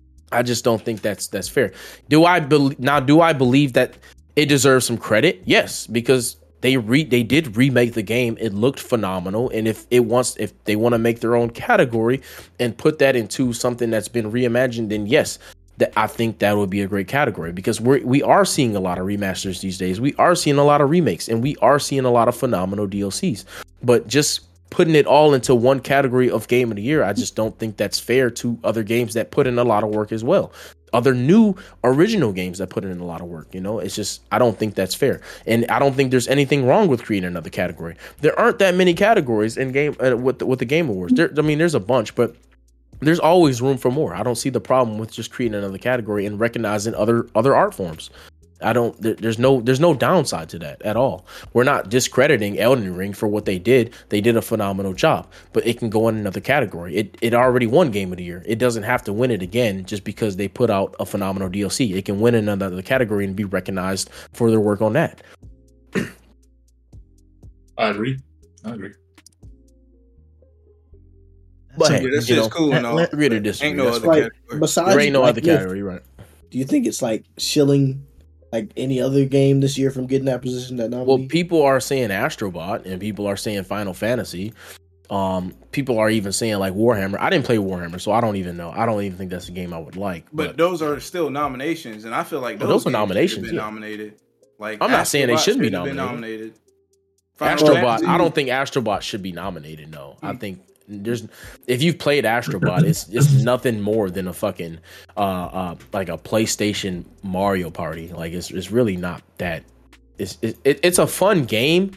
I just don't think that's that's fair. Do I believe now? Do I believe that it deserves some credit? Yes, because they re they did remake the game. It looked phenomenal. And if it wants, if they want to make their own category and put that into something that's been reimagined, then yes. That I think that would be a great category because we we are seeing a lot of remasters these days. We are seeing a lot of remakes and we are seeing a lot of phenomenal D L Cs. But just putting it all into one category of Game of the Year, I just don't think that's fair to other games that put in a lot of work as well. Other new original games that put in a lot of work, you know, it's just I don't think that's fair, and I don't think there's anything wrong with creating another category. There aren't that many categories in game uh, with the, with the Game Awards. There, I mean, there's a bunch, but there's always room for more. I don't see the problem with just creating another category and recognizing other other art forms. I don't. There, there's no there's no downside to that at all. We're not discrediting Elden Ring for what they did. They did a phenomenal job, but it can go in another category. It it already won Game of the Year. It doesn't have to win it again just because they put out a phenomenal D L C. It can win in another category and be recognized for their work on that. I agree. I agree. But So, hey, Yeah, that's you just know, cool and let- all. let- agree to disagree. Ain't no That's other fine. Like category. besides, There ain't no Black other Myth, category, right? do you think it's like shilling like any other game this year from getting that position that Well, nominee? people are saying Astrobot and people are saying Final Fantasy. Um, people are even saying like Warhammer. I didn't play Warhammer, so I don't even know. I don't even think that's a game I would like. But, But, those are still nominations, and I feel like Well, those, those are games should have nominations, been yeah. nominated. Like I'm not saying they Astrobot shouldn't be should have been nominated. Final Astrobot, Fantasy- I don't think Astrobot should be nominated. No, I Mm. think there's if you've played Astrobot, it's it's nothing more than a fucking uh uh like a PlayStation Mario Party. Like it's it's really not that. It's it, it, it's a fun game.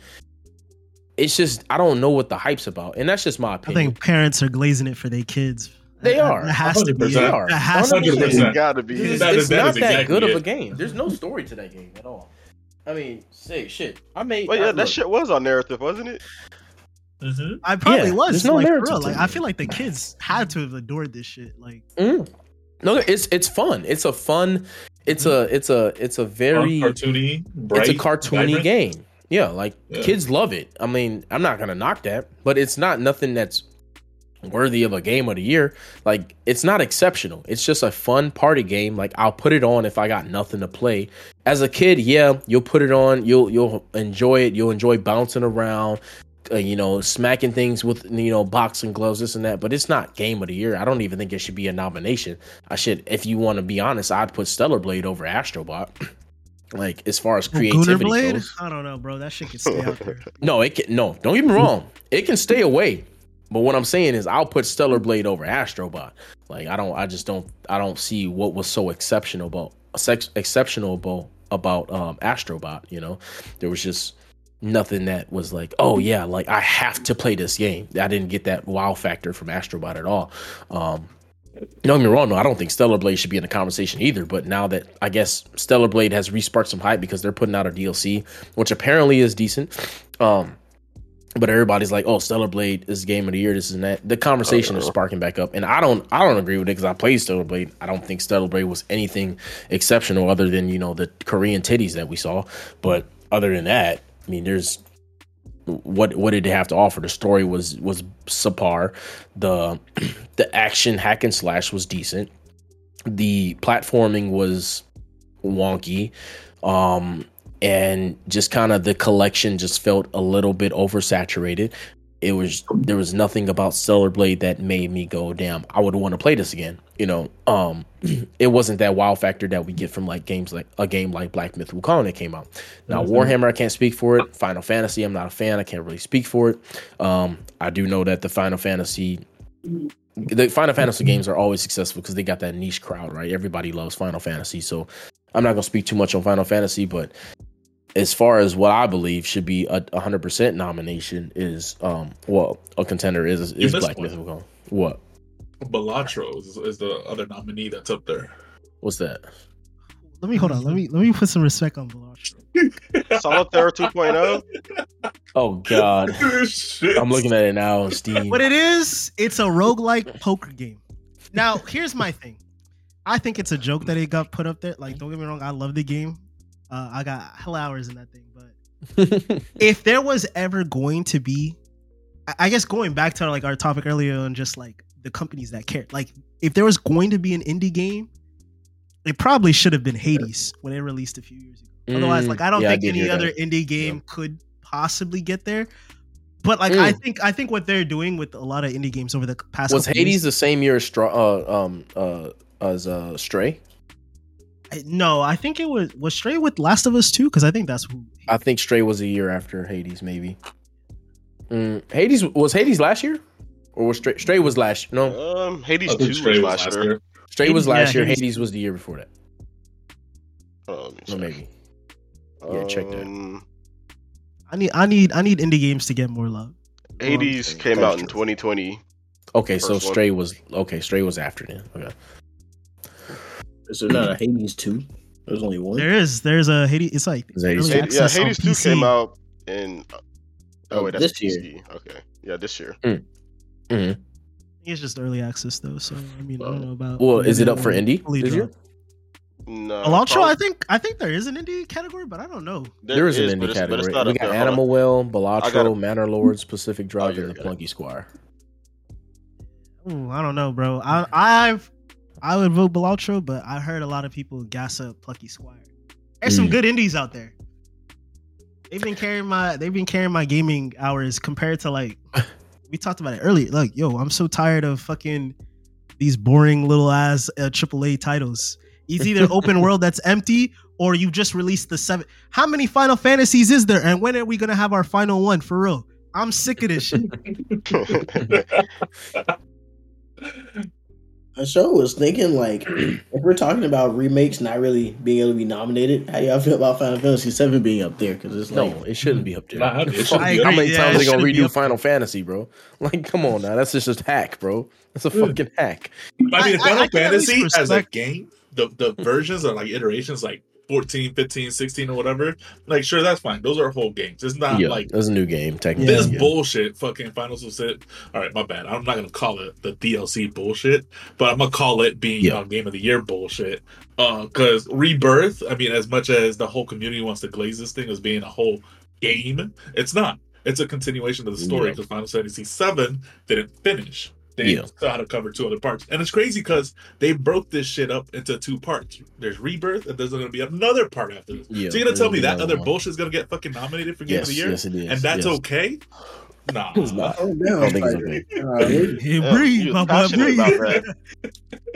It's just I don't know what the hype's about, and that's just my I opinion. think parents are glazing it for their kids. They That- are. That has to be. one hundred percent. They are. That has to be. one hundred It's percent. gotta be. It's, That is- it's that not is that exactly good of it. a game. There's no story to that game at all. I mean, say shit. I made. But I- yeah, that look, shit was on narrative, wasn't it? Mm-hmm. I probably Yeah, was. there's no like, for narrative real. to Like it. I feel like the kids had to have adored this shit. Like Mm. No, it's it's fun. It's a fun. It's a it's a it's a very cartoony, bright, it's a cartoony vibrant. game. Yeah, like Yeah. kids love it. I mean, I'm not gonna knock that, but it's not nothing that's worthy of a game of the year. Like it's not exceptional. It's just a fun party game. Like I'll put it on if I got nothing to play. As a kid, yeah, you'll put it on. You'll you'll enjoy it. You'll enjoy bouncing around. Uh, you know, smacking things with, you know, boxing gloves, this and that, but it's not game of the year. I don't even think it should be a nomination. I should, if you want to be honest, I'd put Stellar Blade over Astrobot. Like, as far as Gooner creativity Blade. goes. I don't know, bro. That shit can stay out there. No, it can, no, don't get me wrong. It can stay away. But what I'm saying is I'll put Stellar Blade over Astrobot. Like, I don't, I just don't, I don't see what was so exceptional about, sex, exceptional about, about um, Astrobot, you know? There was just nothing that was like, oh yeah, like I have to play this game. I didn't get that wow factor from Astrobot at all. Um, don't get me wrong, no, I don't think Stellar Blade should be in the conversation either. But now that I guess Stellar Blade has resparked some hype because they're putting out a D L C, which apparently is decent. Um, but everybody's like, oh, Stellar Blade is game of the year, this and that. The conversation is sparking back up, and I don't, I don't agree with it because I played Stellar Blade. I don't think Stellar Blade was anything exceptional other than, you know, the Korean titties that we saw. But other than that, I mean, there's what what did it have to offer? The story was was subpar. The the action hack and slash was decent. The platforming was wonky. Um, and just kind of the collection just felt a little bit oversaturated. It was there was nothing about Stellar Blade that made me go, damn, I would want to play this again. You know, um, it wasn't that wow factor that we get from like games like a game like Black Myth Wukong that came out. Now Mm-hmm. Warhammer, I can't speak for it. Final Fantasy, I'm not a fan. I can't really speak for it. Um, I do know that the Final Fantasy, the Final Fantasy games are always successful because they got that niche crowd, right? Everybody loves Final Fantasy, so I'm not gonna speak too much on Final Fantasy, but as far as what I believe should be a one hundred percent nomination is, um, well, a contender is is missed Black one. Myth Wukong. What? Balatro is, is the other nominee that's up there. What's that? Let me hold on. Let me let me put some respect on Blanche. Solitaire two point oh. Oh God, Shit. I'm looking at it now on Steam. What it is, it's a roguelike poker game. Now, here's my thing. I think it's a joke that it got put up there. Like, don't get me wrong, I love the game. Uh, I got hell hours in that thing. But if there was ever going to be, I- I guess going back to like our topic earlier on just like the companies that care. Like, if there was going to be an indie game, it probably should have been Hades when it released a few years ago. Otherwise, like I don't Mm, yeah, I think did any hear other that. indie game Yeah. could possibly get there. But like Mm. I think I think what they're doing with a lot of indie games over the past Was couple Hades years- the same year as Stra- uh, um uh as uh Stray? I- no, I think it was was Stray with Last of Us two because I think that's who. I think Stray was a year after Hades, maybe. Mm, Hades was Hades last year, or was Stray? Stray was last. No, Um, Hades I two think Stray was last year. Stray was Hades- last yeah, year. Hades- Hades was the year before that. Oh, let me Or check. maybe. Yeah, check that. Um, I need I need I need indie games to get more love. Hades Um, came that's out in true. twenty twenty. Okay, so First one. Stray was okay. Stray was after then. Okay. Is there not a Hades two? There's only one. There is there's a Hades. It's like Is Hades early two? Yeah, access on Hades two P C. came out in. Oh Oh, wait, that's this P C. year. Okay, yeah, this year. hmm It's just early access though, so I mean I don't know about. Well, is it up for indie Fully this year? dropped. No, Elantra, prob- I think I think there is an indie category, but I don't know. There is an but indie it's- but it's category. not We up got there. Hold on. Animal Well, I Balatro, gotta- Manor Lords, Pacific Drive, yeah, and the yeah. Plunky Squire. Ooh, I don't know, bro. I I've I would vote Balatro, but I heard a lot of people gas up Plucky Squire. There's some Mm. good indies out there. They've been carrying my they've been carrying my gaming hours compared to like we talked about it earlier. Like, yo, I'm so tired of fucking these boring little ass uh, triple A titles. It's either open world that's empty or you just released the seven. How many Final Fantasies is there? And when are we gonna have our final one for real? I'm sick of this shit. So was thinking like, if we're talking about remakes not really being able to be nominated, how y'all feel about Final Fantasy seven being up there? Because it's like, No, it shouldn't be up there. Nah, it shouldn't I be. How agree. many Yeah, times it they gonna shouldn't be redo up Final Fantasy, bro? Like, come on now, that's just a hack, bro. That's a fucking hack. I mean, I- I- Final I can at least Fantasy as a respect- game, the, the versions are like iterations, like fourteen, fifteen, sixteen, or whatever. Like, sure, that's fine. Those are whole games. It's not Yeah, like that's a new game. Technically, this yeah. bullshit fucking Final Fantasy. All right, my bad. I'm not gonna call it the D L C bullshit, but I'm gonna call it being Yeah. uh, Game of the Year bullshit. Uh, because Rebirth, I mean, as much as the whole community wants to glaze this thing as being a whole game, it's not. It's a continuation of the story Yeah. because Final Fantasy seven didn't finish. They Yeah. still had to cover two other parts, and it's crazy because they broke this shit up into two parts. There's Rebirth, and there's going to be another part after this. Yeah, so you're gonna tell me there's that another other one. bullshit is gonna get fucking nominated for Game Yes, of the Year? yes, it is. And that's yes. okay? Nah. It's not. oh, I no, don't think it's like, okay. uh, Hey, Yeah, breathe, you my was boy, passionate breathe. about that.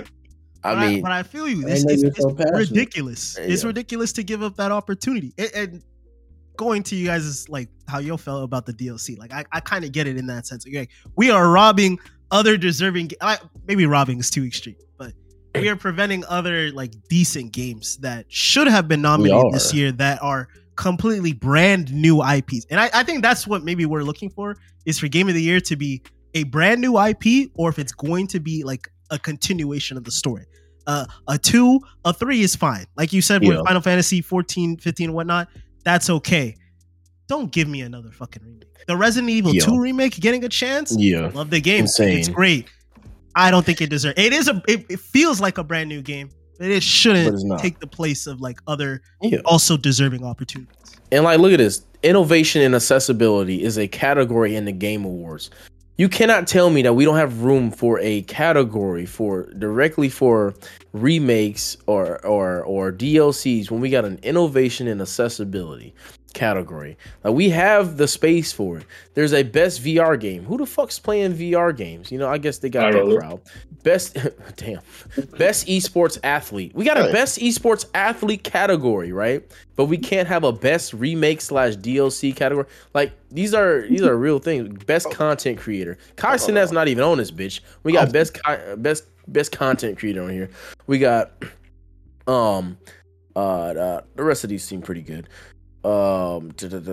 I but, mean, I, but I feel you. I It's, know it's, you're it's so passionate. ridiculous. It's Yeah. ridiculous to give up that opportunity. And, and going to you guys is like how you felt about the D L C. Like I, I kind of get it in that sense. Like, we are robbing other deserving. I, maybe robbing is too extreme, but we are preventing other like decent games that should have been nominated this are. year that are completely brand new I Ps. And I, I think that's what maybe we're looking for is for Game of the Year to be a brand new I P, or if it's going to be like a continuation of the story. Uh, a two, a three is fine. Like you said with Yeah. Final Fantasy fourteen, fifteen, and whatnot, that's okay. Don't give me another fucking remake. The Resident Evil Yeah. two remake getting a chance. yeah, Love the game. Insane. It's great. I don't think it deserves. It is a. It, it feels like a brand new game, but it But shouldn't it's not. take the place of like other yeah. also deserving opportunities. And like, look at this. Innovation and accessibility is a category in the Game Awards. You cannot tell me that we don't have room for a category for directly for remakes or or or D L Cs when we got an innovation and accessibility category. Like, we have the space for it. There's a best V R game. Who the fuck's playing V R games? You know, I guess they got I that don't know. crowd. Best damn. Best esports athlete. We got a Right. best esports athlete category, right? But we can't have a best remake slash D L C category. Like, these are these are real things. Best content creator. Kai Cenat's not even on this bitch. We got best ki- best best content creator on here. We got um uh, uh the rest of these seem pretty good. Um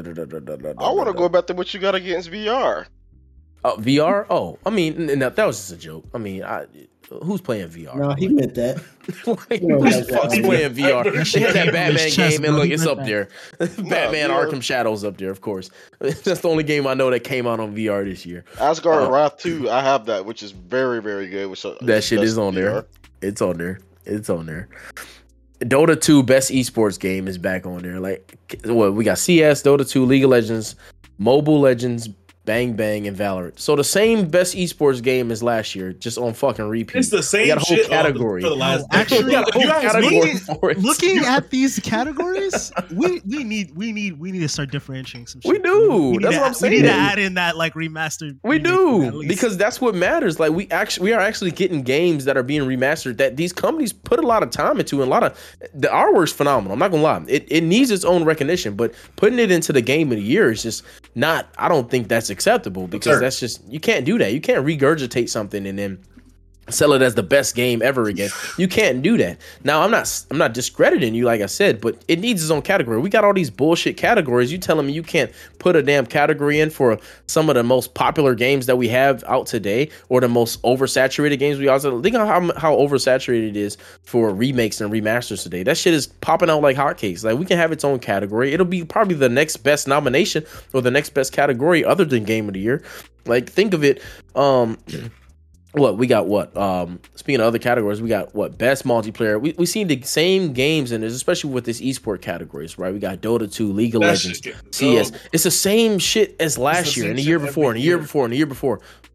I want to go back to what you got against V R. uh, V R. Oh, I mean, n- no, that was just a joke. I mean, I, who's playing V R? No, he meant that. Like, No, who the that's fuck's not- playing V R? That They shit had that came from his Batman chest, game, and bro. look, He it's meant up that. there. Batman V R. Arkham Shadows up there, of course. That's the only game I know that came out on V R this year. Asgard Uh, Wrath two, I have that, which is very, very good. Which uh, That shit is best on V R. there. It's on there. It's on there. Dota two best esports game is back on there. Like, what we got: C S, Dota two, League of Legends, Mobile Legends, Bang Bang, and Valorant. So the same best esports game as last year, just on fucking repeat. It's the We same got a whole shit category. for the last. No, actually, We got a you whole guys category need- for it. Looking at these categories, we we need we need we need to start differentiating some shit. We do. need That's to what I'm add- We need to saying. add in that like remastered. We remake at do least. because that's what matters. Like, we actually we are actually getting games that are being remastered that these companies put a lot of time into, and a lot of the artwork's phenomenal. I'm not gonna lie, it it needs its own recognition, but putting it into the game of the year is just not. I don't think that's acceptable because Sure. that's just you can't do that. You can't regurgitate something and then sell it as the best game ever again. You can't do that. Now, I'm not I'm not discrediting you, like I said, but it needs its own category. We got all these bullshit categories. You telling me you can't put a damn category in for some of the most popular games that we have out today, or the most oversaturated games we also think of how how oversaturated it is for remakes and remasters today. That shit is popping out like hotcakes. Like, we can have its own category. It'll be probably the next best nomination or the next best category other than Game of the Year. Like, think of it. Um, What we got? What um speaking of other categories, we got what best multiplayer. We we seen the same games in this, especially with this esport categories, right? We got Dota two, League of That Legends, shit getting C S. dumb. It's the same shit as last the year, same and the year shit before, and the every year year. before, and the year before.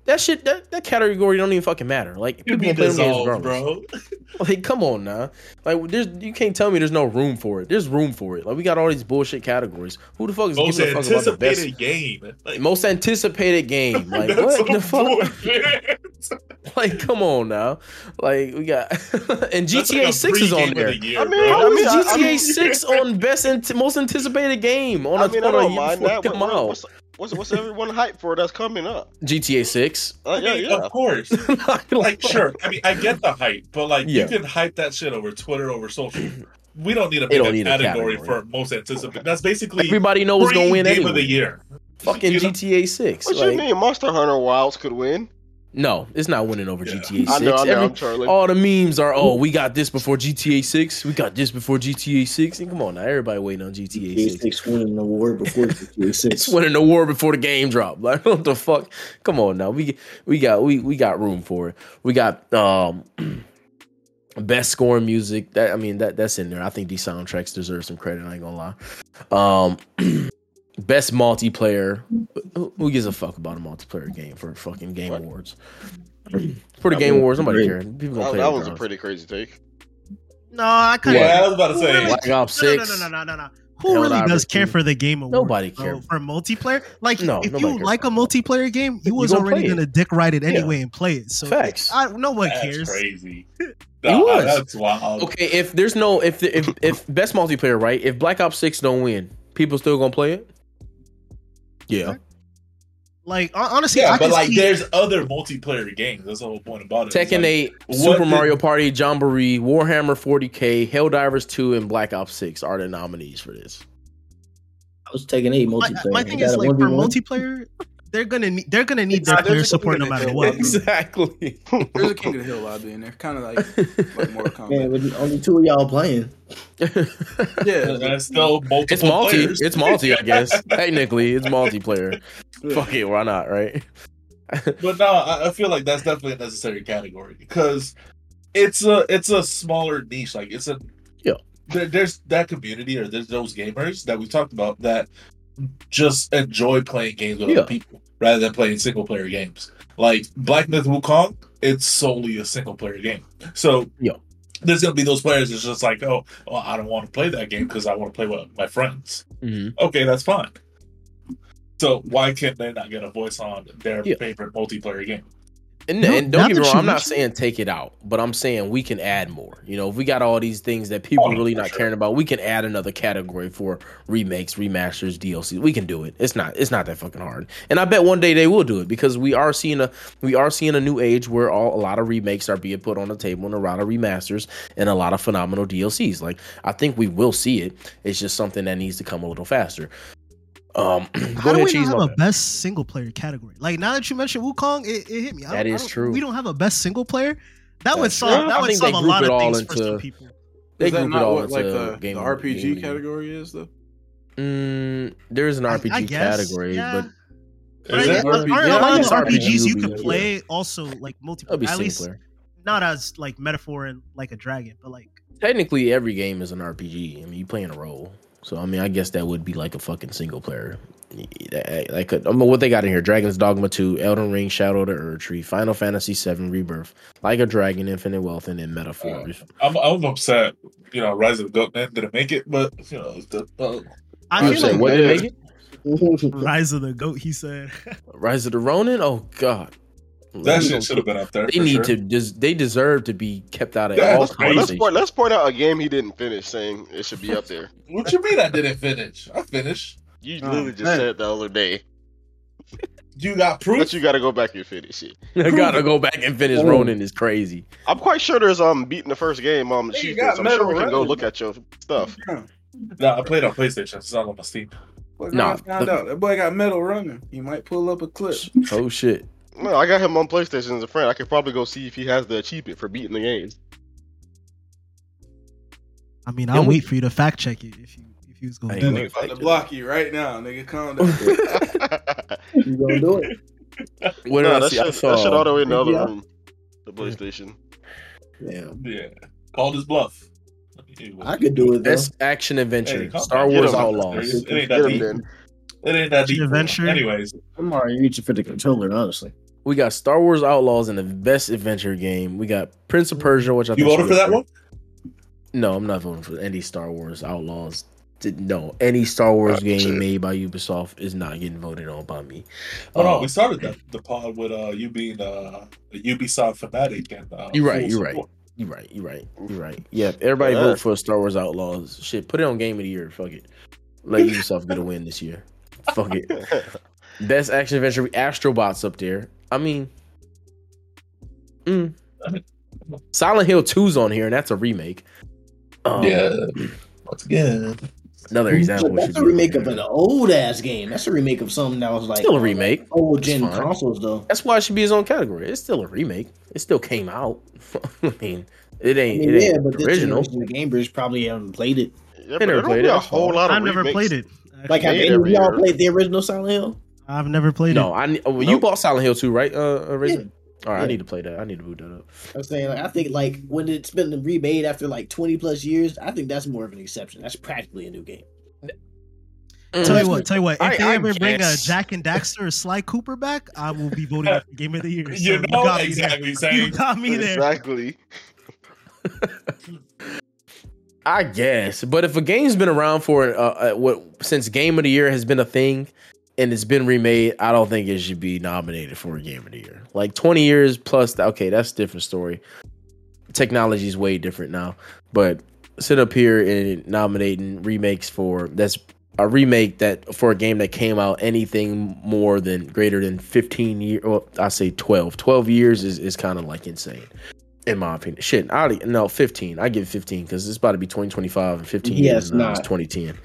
that shit, that, that category don't even fucking matter. Like You people be gonna play them games dissolved, regardless. bro. Like, come on now. Like, there's you can't tell me there's no room for it. There's room for it. Like, we got all these bullshit categories. Who the fuck is Most giving a fuck about the best? anticipated game. Like, Most anticipated game. Like, that's what so the fuck? bullshit. Like, come on now. Like, we got and G That's T A like a six is pre-game on of there. the year, I mean, bro. How I is mean, I- G T A I mean- six on best ant- most anticipated game on a I mean, I on a don't year mind before that. it come What, out? what's, what's what's everyone hyped for that's coming up? G T A six. Uh, I yeah, mean, yeah. Of course. Like, sure. I mean, I get the hype, but like, Yeah. you can hype that shit over Twitter, over social. We don't need to They make don't a need a category, category. for most anticipated. That's basically Everybody knows who's gonna win game anyway. of the year. Fucking You know? G T A six. What Like, you mean, Monster Hunter Wilds could win? no, it's not winning over Yeah. G T A six. I know, I know, Every- I'm trolling. all the memes are, oh, we got this before G T A six. We got this before G T A six. And come on now, everybody waiting on G T A G T A six. six winning an award before G T A It's six. winning the war before the game drop. Like, what the fuck? Come on now, we we got we we got room for it. We got um best scoring music. That I mean that that's in there. I think these soundtracks deserve some credit. I ain't gonna lie. Um, best multiplayer. Who, who gives a fuck about a multiplayer game for fucking Game What? Awards? For the Game Awards, nobody cares. People gonna That, play that it was a regardless. pretty crazy take. No, I kind Yeah, of. I was about to say. Black Ops No, no, six. no, no, no, no, no. Who really Helldivers does care two. for the game award? Nobody bro, care. for multiplayer. Like, No, if nobody you cares like a for multiplayer game, you was gonna already play it. gonna dick ride it Yeah. anyway and play it. So Facts. I, no one That's cares. crazy. It Nah, was. That's wild. Okay, if there's no if if if best multiplayer, right? If Black Ops six don't win, people still gonna play it? Yeah. Like hon- honestly, Yeah, I but can like, see, there's other multiplayer games. That's the whole point about it. It's Tekken like, eight, what Super did- Mario Party, Jamboree, Warhammer forty K, Helldivers two, and Black Ops six are the nominees for this. I was taking eight my, multiplayer. my You thing got is a like for one v one? multiplayer, they're gonna need they're gonna need their Exactly. player support no matter what. Exactly. There's a King of the Hill lobby in there, kind of like like Mortal Man, Kombat. with only two of y'all playing. Yeah, That's still multiple It's multi. players. It's multi, I guess. Technically, it's multiplayer. Fuck it, why not, right? But no, I, I feel like that's definitely a necessary category because it's a it's a smaller niche. Like it's a Yeah. There, there's that community or there's those gamers that we talked about that just enjoy playing games with Yeah. other people rather than playing single player games. Like Black Myth Wukong, it's solely a single player game. So Yeah. there's gonna be those players that's just like, oh, well, I don't want to play that game because I want to play with my friends. Mhm. Okay, that's fine. So why can't they not get a voice on their Yeah. favorite multiplayer game? And, No, and don't not get me that wrong, you I'm not mentioned- saying take it out, but I'm saying we can add more. You know, if we got all these things that people Oh, no, really for not sure. caring about, we can add another category for remakes, remasters, D L C. We can do it. It's not it's not that fucking hard. And I bet one day they will do it because we are seeing a we are seeing a new age where all a lot of remakes are being put on the table and a lot of remasters and a lot of phenomenal D L Cs. Like I think we will see it. It's just something that needs to come a little faster. Um, go How do ahead, we Cheese. not my have a bad. best single player category? Like now that you mentioned Wukong, it, it hit me. I That don't- I is don't- true. We don't have a best single player. That would That's solve. true. That I would think they solve a group lot it of all things for into- some people. They Is that group it not all what like into the, game the of- R P G game of the year. category is though? Mm, there's an I- R P G I guess, category, yeah. but But Is I it? guess, R P G? aren't Yeah, a lot I of guess the R P Gs you R P G could would be- play also like that'll multiple? be At single least player. not as like metaphor and like a dragon, but like Technically, every game is an R P G. I mean, you playing a role, so I mean, I guess that would be like a fucking single player. Like, I mean, what they got in here: Dragon's Dogma two, Elden Ring, Shadow of the Erdtree, Final Fantasy seven, Rebirth, Like a Dragon, Infinite Wealth, and then Metaphor. I'm I'm upset. You know, Rise of the Goat Man didn't make it, but you know, the, uh, I You feel said like what did make it? Rise of the Goat. He said, Rise of the Ronin. Oh God, that shit should have been up there. They for need sure. to just. They deserve to be kept out of Yeah, all let's- Well, let's, conversations. point, let's point out a game he didn't finish, saying it should be up there. What you mean I didn't finish? I finished. You Oh, literally just man. said the other day, You got proof? but you got to go back and finish it. I gotta go back and finish. Ronin is crazy. I'm quite sure there's um beating the first game um Hey, you achievements. got I'm sure we Metal can go Runner. look at your stuff. Yeah. No, I played on PlayStation. It's not on my Steam. Boy, Nah, I found the- out that boy got metal running. He might pull up a clip. Oh shit. No, I got him on PlayStation as a friend. I could probably go see if he has the achievement for beating the game. "I mean, Can I'll we- wait for you to fact check it if you if you was going Hey, to That do look, it." nigga about to thank block you right now, nigga. Calm down. You gonna do it? What did Nah, I that see? shit, I that shit all saw. the way in the other Yeah. room. The PlayStation. Yeah, Yeah. Called his bluff. I could do it though. Best action adventure. Hey, come Star on, get Wars him. Outlaws. It ain't Get that him deep. then. It ain't that deep. Adventure. Anyways, I'm already reaching for the controller, honestly. We got Star Wars Outlaws in the best adventure game. We got Prince of Persia, which I You think voted should for be that up there. one? No, I'm not voting for any Star Wars Outlaws. Did- No, any Star Wars Oh, game shit. made by Ubisoft is not getting voted on by me. Oh no, Uh, we started the, the pod with uh, you being uh, a Ubisoft fanatic and uh, You're right, full you're right. support. You're right. You're right. You're right. Yeah, everybody Yeah. vote for Star Wars Outlaws. Shit, put it on Game of the Year. Fuck it. Let Ubisoft get a win this year. Fuck it. Best action adventure, Astrobots up there. I mean, mm. Silent Hill two's on here, and that's a remake. Um, Yeah, once again, Another example. But that's should a be remake on of there. an old ass game. That's a remake of something that was like Still a remake. old It's gen fine. consoles though. That's why it should be its own category. It's still a remake. It still came out. I mean, it I ain't. mean, it yeah, ain't but this original. generation of gamers probably haven't played it. Yeah, but never there don't played be it. a That's whole fine. lot of I've never remakes. played it. Like, have made any of every y'all year. played the original Silent Hill? I've never played No, it. I. Oh, you Nope. bought Silent Hill two, right? Uh, uh Razor? Yeah. All right, I Yeah. need to play that. I need to boot that up. I'm saying, like, I think like when it's been remade after like twenty plus years, I think that's more of an exception. That's practically a new game. Tell you what, tell you what. If I- they I ever bring a guess. Jack and Daxter or Sly Cooper back, I will be voting for Game of the Year. So you know got me exactly there. saying. You got me there. Exactly. I guess, but if a game's been around for uh, uh, what since Game of the Year has been a thing, and it's been remade, I don't think it should be nominated for a Game of the Year. Like twenty years plus, okay, that's a different story. Technology is way different now, but sit up here and nominating remakes for that's a remake that for a game that came out anything more than greater than fifteen years. Well, I say twelve. twelve years is is kind of like insane. In my opinion, shit. I no fifteen. I give it fifteen because it's about to be twenty twenty five and fifteen Yeah, years it's now. It's not. twenty ten.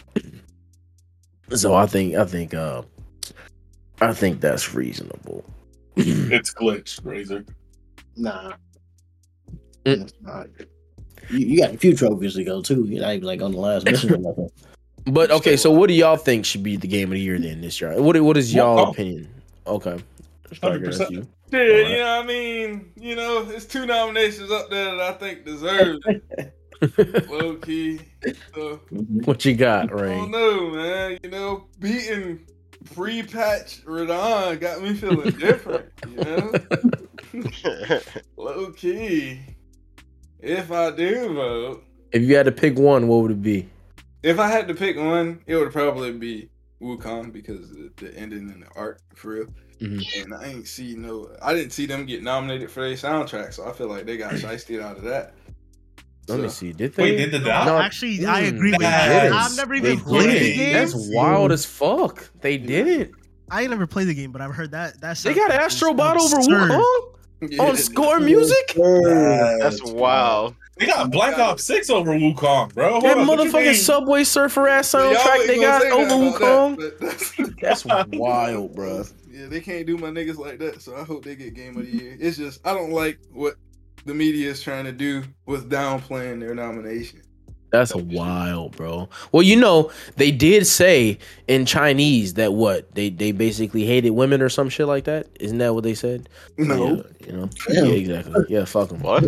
So I think I think uh I think that's reasonable. It's glitched, Razor. Nah, Mm. it's not. You, you got a few trophies to go too. You're not even like on the last mission or nothing. But okay, so what do y'all think should be the game of the year then this year? What what is y'all Well, opinion? Okay, one hundred percent. you. Yeah, Alright. you know what I mean? You know, there's two nominations up there that I think deserve it. Low key. So, What you got, I don't Rain? know, man. You know, beating pre-patch Radon got me feeling different, you know? Low key. If I do vote, If you had to pick one, what would it be? if I had to pick one, it would probably be Wukong because of the, the ending and the art, for real. Mhm. And I ain't see no, I didn't see them get nominated for their soundtrack, so I feel like they got shiesty out of that. Let me So- see. Did they? Wait, did the No, dot? actually, I Mm, agree with you. Yes. I've never They even played the didn't. game. That's wild as fuck. They didn't. I ain't never played the game, but I've heard that. That They got soundtrack is Astrobot over absurd. Wukong Yeah, on score music. That's wild. They got Black Ops six over Wukong, bro. Hold That on, what you motherfucking mean? Subway Surfer ass Y'all soundtrack ain't they gonna got say over that about Wukong. that, but That's wild, bro. Yeah, they can't do my niggas like that, so I hope they get game of the year. It's just I don't like what the media is trying to do with downplaying their nomination. That's wild, bro. Well, you know, they did say in Chinese that what they they basically hated women or some shit like that. Isn't that what they said? No, Yeah, you know. Yeah. Yeah, exactly. Yeah, fuck them. What?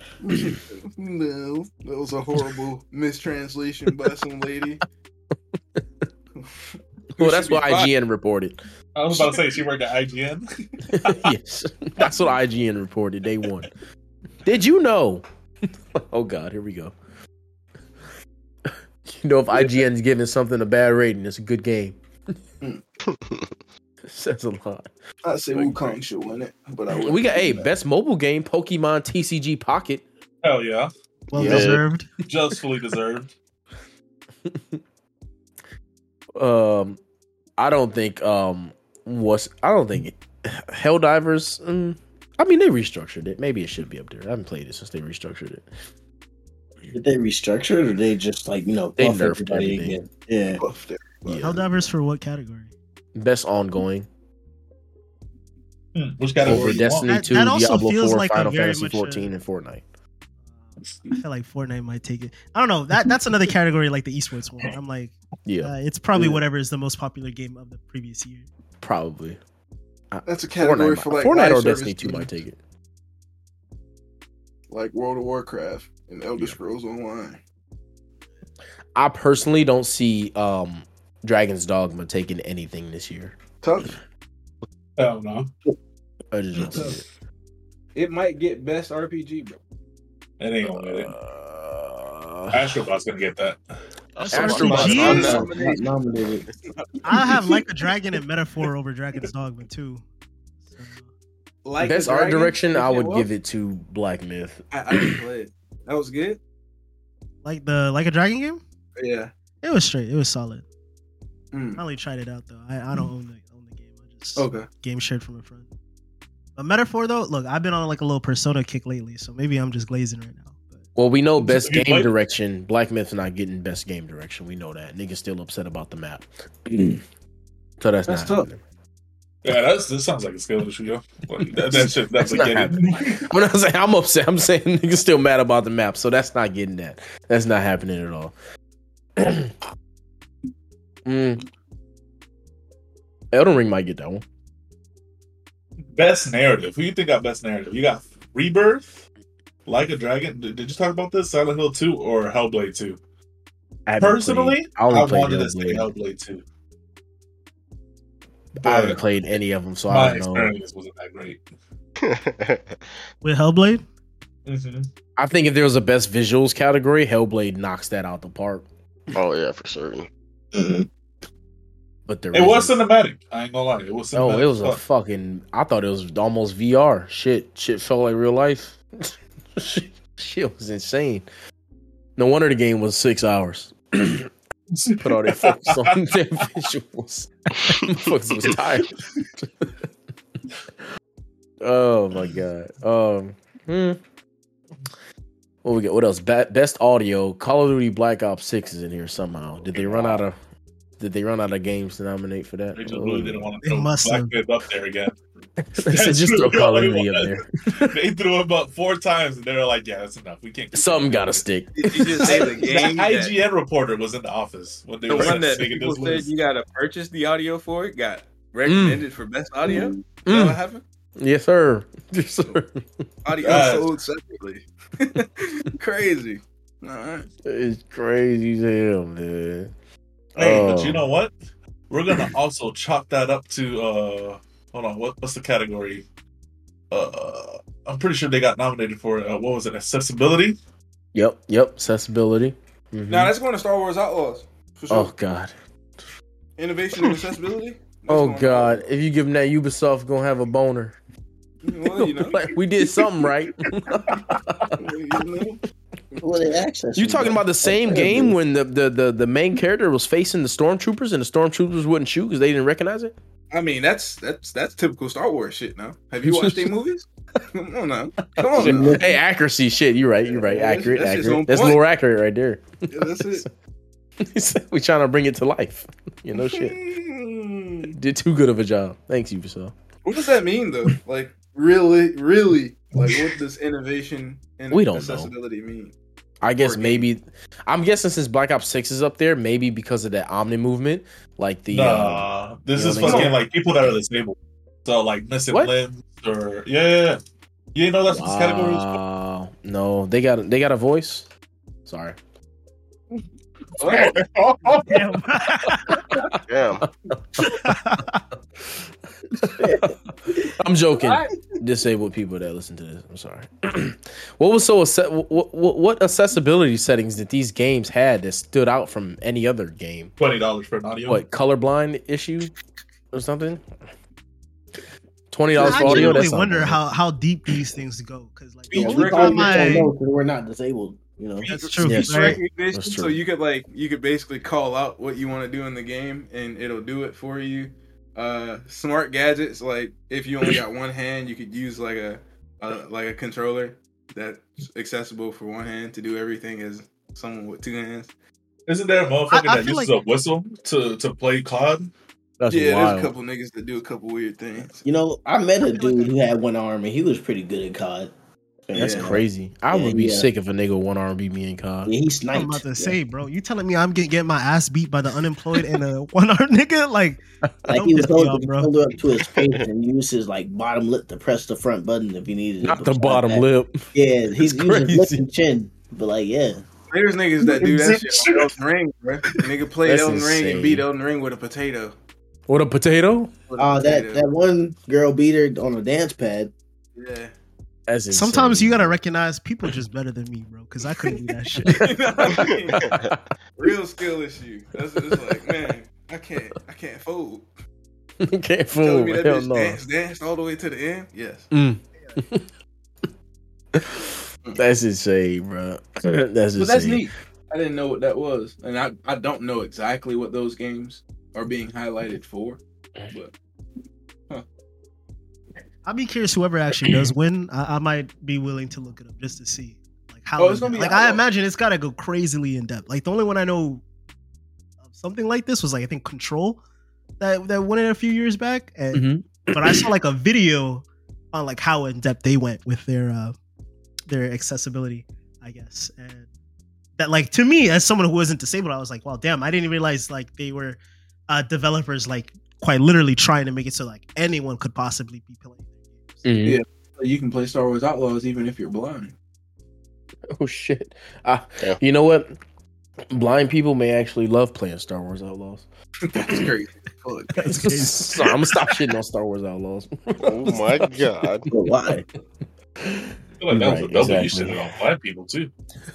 no, that was a horrible mistranslation by some lady. Well, that's what I G N reported. I was about to say she worked at I G N. Yes, that's what I G N reported. Day one. Did you know? Oh God, here we go. You know, if I G N's giving something a bad rating, it's a good game. Says a lot. I say Wukong should win it, but I We got a best mobile game, Pokemon T C G Pocket. Hell yeah, Well Yeah. deserved. just fully deserved. Um, I don't think um what's I don't think it, Helldivers. Mm, I mean, they restructured it. Maybe it should be up there. I haven't played it since they restructured it. Did they restructure it or they just like you know They buff nerfed everybody everything. again? Yeah. buffed it. Yeah. Helldivers for what category? Best ongoing Hmm, which category? over you Destiny That- two, that also Diablo feels four, like a Final very Fantasy much a- fourteen, and Fortnite. I feel like Fortnite might take it. I don't know. That that's another category like the esports one. I'm like, Yeah, uh, it's probably Yeah. whatever is the most popular game of the previous year. probably. That's a category Fortnite, for like Fortnite live or service Destiny two games, might take it. like World of Warcraft and Elder Yeah. Scrolls Online. I personally don't see um Dragon's Dogma taking anything this year. Tough. Hell no. I just don't see it. It might get best R P G, bro. It ain't gonna get it. Uh, Astrobot's gonna get that. That's Astro R P Gs? Bot's on Not that. nominated. I have Like a Dragon and Metaphor over Dragon's Dogma too. So, Like best a art Dragon, direction, I would well, give it to Black Myth. I, I didn't play it. That was good. like the Like a Dragon game, Yeah. it was straight. It was solid. Mm. I only tried it out though. I, I don't own the own the game. I just Okay. game shared from a friend. But Metaphor though, look, I've been on like a little Persona kick lately, so maybe I'm just glazing right now. But Well, we know best Have you game played- direction. Black Myth's not getting best game direction. We know that. Niggas still upset about the map. So that's, That's not tough. happening. Yeah, that's this sounds like a skill issue, yo. Like, that, that shit, that's That's a not get happening. it. When I say I'm upset, I'm saying niggas still mad about the map. So that's not getting that. That's not happening at all. mm. Elden Ring might get that one. Best narrative. Who you think got best narrative? You got Rebirth, Like a Dragon. Did, did you talk about this? Silent Hill two or Hellblade two? I haven't Personally, played- I only I played wanted to say Hellblade. Hellblade two. I haven't But played any of them, so my I don't know. experience wasn't that great. with Hellblade, Mm-hmm. I think if there was a best visuals category, Hellblade knocks that out the park. Oh yeah, for certain. But there It was isn't. cinematic. I ain't gonna lie. It was cinematic. Oh, it was a Fuck. fucking. I thought it was almost V R. Shit, shit felt like real life. shit, shit was insane. No wonder the game was six hours. Put all their focus on their visuals. Motherfuckers was tired. Oh my god. Um. Hmm. What we got? What else? Be- best audio. Call of Duty Black Ops Six is in here somehow. Did they run out of? Did they run out of games to nominate for that? They just really didn't want to They throw must Black have. Myth up there again. They said just throw Call of Duty up there. They threw him up four times, and they were like, "Yeah, that's enough. We can't." Something gotta stick. Did you just say the game? The that- I G N reporter was in the office when they the were one that thinking people this said was. you gotta purchase the audio for it got recommended for best audio. Is that Mm. what happened? Yes, sir. Yes, sir. Audio Guys. sold separately. Crazy. All right. It's crazy as hell, man. Hey, Oh. but you know what? We're gonna also chalk that up to. uh Hold on, what, what's the category? Uh, I'm pretty sure they got nominated for uh, what was it? Accessibility. Yep, yep. Accessibility. Mhm. Now that's going to Star Wars Outlaws. For sure. Oh god. Innovation and accessibility. That's Oh going to god. Outlaws. If you give them that, Ubisoft gonna have a boner. Well, you know. Like, we did something right. you know. Well, they access You talking about the same game when the, the, the, the main character was facing the stormtroopers and the stormtroopers wouldn't shoot because they didn't recognize it? I mean, that's that's that's typical Star Wars shit. Now, have you watched their movies? Come on now, come on now. Hey, accuracy, shit. You're right. You're right. Yeah, that's- Accurate, that's just accurate. on That's point. more accurate right there. Yeah, that's it. We trying to bring it to life. You know, shit. Hmm. Did too good of a job. Thanks, Ubisoft. What does that mean, though? Like, really, really? Like, what does innovation and We don't know. accessibility mean? I guess Or game. maybe. I'm guessing since Black Ops Six is up there, maybe because of that Omni movement, like the. Uh, Nah, this you know is what I mean? fucking like people that are disabled. So like missing What? limbs or yeah, yeah, yeah. You didn't know that's what this category was. wow. No, they got they got a voice. Sorry. damn. Damn. I'm joking. Disabled people that listen to this. I'm sorry. What was so acce- what, what what accessibility settings did these games had that stood out from any other game? Twenty dollars for an audio. What, colorblind issue or something? Twenty dollars I for audio. genuinely That's wonder not how, how deep these things go because like the Speech only recognition. time We I don't know 'cause we're not disabled. You know, That's true. Yes. Speech right? recognition, That's so true. you could like you could basically call out what you want to do in the game, and it'll do it for you. Uh, smart gadgets, like if you only got one hand, you could use like a, a like a controller that's accessible for one hand to do everything as someone with two hands. Isn't there a motherfucker I- I that feel uses like- a whistle to to play C O D? That's yeah, wild. there's a couple niggas that do a couple weird things. you know, I met a dude who had one arm and he was pretty good at C O D. That's Yeah. crazy. I Yeah, would be yeah. sick if a nigga with one arm beat me in C O D. Yeah, he I'm sniped. about to Yeah. say, bro, you telling me I'm getting getting my ass beat by the unemployed and a one arm nigga? Like, Like don't he was piss me holding off, the bro. controller up to his face and used his like bottom lip to press the front button if he needed it. Not the Besides bottom that- lip. Yeah, he's It's using lip crazy. and chin. But like, yeah, There's niggas that do that shit on Elden Ring, bro. Nigga played That's Elden Ring insane. and beat Elden Ring with a potato. What a potato? Oh, that that one girl beat her on a dance pad. Yeah. That's insane. Sometimes you gotta recognize people just better than me, bro. Because I couldn't do that shit. Real skill issue. That's it's like, man, I can't, I can't fold. Can't Telling fool. me that Hell bitch no. danced, danced all the way to the end. Yes. Mm. That's insane, bro. That's insane. But that's neat. I didn't know what that was, and I, I don't know exactly what those games are being highlighted for. But I'd be curious. Whoever actually does win, I, I might be willing to look it up just to see, like how. Oh, it's gonna be like outlaw. I imagine it's gotta go crazily in depth. Like the only one I know of something like this was like I think Control, that that went in a few years back, and Mhm. but I saw like a video on like how in depth they went with their uh their accessibility, I guess, and that like to me as someone who wasn't disabled, I was like, well, damn, I didn't realize like they were uh developers like quite literally trying to make it so like anyone could possibly be playing their games. Mhm. Yeah. You can play Star Wars Outlaws even if you're blind. Oh shit! Uh, Yeah. You know what? Blind people may actually love playing Star Wars Outlaws. That's crazy. Fuck. So I'm gonna stop shitting on Star Wars Outlaws. Oh my god. But why? I feel like that was a Right, double. You exactly. shitted on black people too.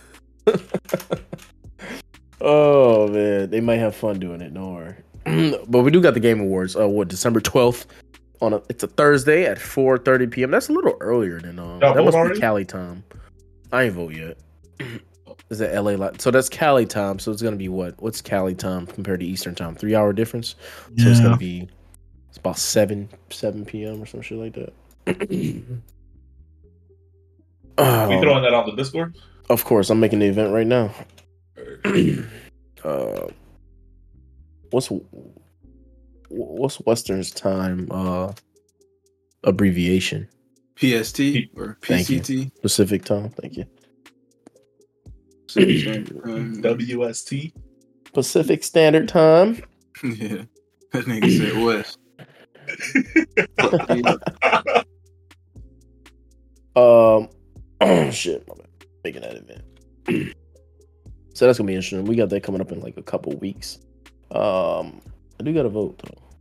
Oh man, they might have fun doing it. Don't worry. But we do got the Game Awards. Uh, what December twelfth on a it's a Thursday at four thirty p.m. That's a little earlier than um. Y'all That vote must already? be Cali time. I ain't vote yet. Is that L A? Li- So that's Cali time. So it's gonna be what? What's Cali time compared to Eastern time? Three hour difference. So it's Yeah. gonna be it's about seven seven p.m. or some shit like that. We Um, throwing that on the Discord. of course, I'm making the event right now. uh, what's what's Western's time uh, abbreviation? P S T or Thank P you. C T. Pacific time. Thank you. Pacific Standard Time. W S T. Pacific Standard Time. Yeah. That nigga said West. Um, oh shit, my bad. Making that event. So that's gonna be interesting. We got that coming up in like a couple weeks. Um, I do gotta vote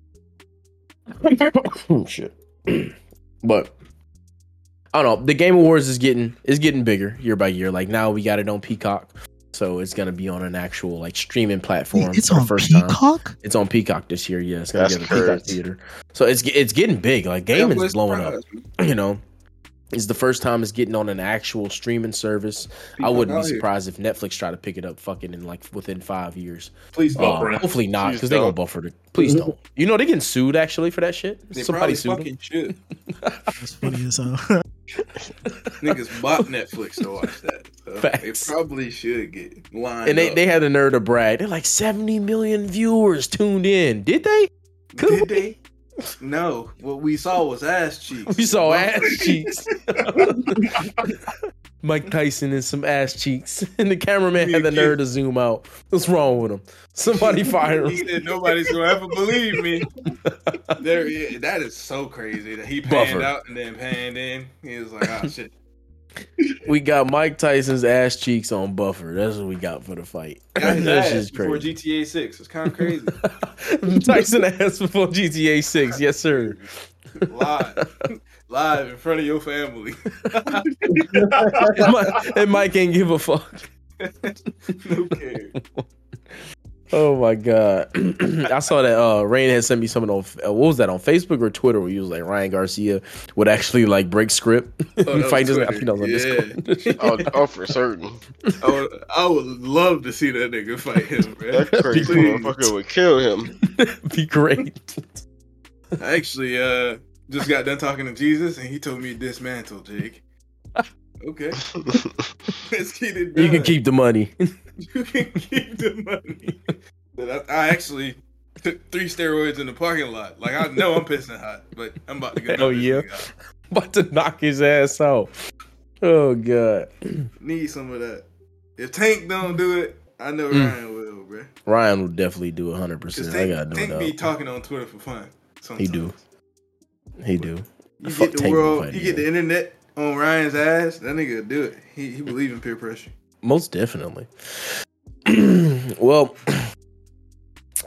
though. Shit, but I don't know. The Game Awards is getting is getting bigger year by year. Like now we got it on Peacock, so it's gonna be on an actual like streaming platform. It's for the on first time. Peacock. It's on Peacock this year. Yeah, it's gonna That's be at the Peacock crazy. theater. So it's it's getting big. Like gaming's That blowing up. surprised me. You know, it's the first time it's getting on an actual streaming service. I Peacock wouldn't be out here. surprised if Netflix try to pick it up fucking in like within five years. Please Uh, don't. Buffer it. hopefully not, Please because they're gonna don't. buffer it. Please don't. You know they getting sued actually for that shit. They Somebody probably sued them. fucking should. That's funny as hell. Niggas bought Netflix to watch that. So they Facts. probably should get lined And they, up. they had the nerve to brag. They're like seventy million viewers tuned in. Did they? Did they? No. What we saw was ass cheeks. We saw ass cheeks. Mike Tyson and some ass cheeks. And the cameraman had the nerve to zoom out. What's wrong with him? Somebody fire He him. said nobody's gonna ever believe me. There, yeah, that is so crazy that he panned Buffer. out and then panned in. He was like, "Oh shit." We got Mike Tyson's ass cheeks on buffer. That's what we got for the fight. Got his That's ass just before crazy. G T A six. It's kind of crazy. Tyson ass before G T A six. Yes, sir. Live, live in front of your family. And Mike, and Mike ain't give a fuck. No care. Oh my god! I saw that uh Rain had sent me something on uh, what was that on Facebook or Twitter where he was like Ryan Garcia would actually like break script Oh, that was fight. Just, I Twitter. think that was on Yeah. Discord. Oh, oh, for certain. I would, I would love to see that nigga fight him, bro. That crazy Please. motherfucker would kill him. Be great. I actually uh just got done talking to Jesus and he told me dismantle, Jake. Okay. Let's get it done. You can keep the money. You can keep the money. But I, I actually took three steroids in the parking lot. Like I know I'm pissing hot, but I'm about to go. Hell yeah. About to knock his ass out. Oh god. Need some of that. If Tank don't do it, I know Mm. Ryan will, bro. Ryan will definitely do one hundred Because percent. I Tank, gotta do Tank be it. talking on Twitter for fun. He Sometimes. do. He do. You Fuck get the Tank world, fight you get again. the internet on Ryan's ass. That nigga will do it. He he believe in peer pressure. Most definitely. Well,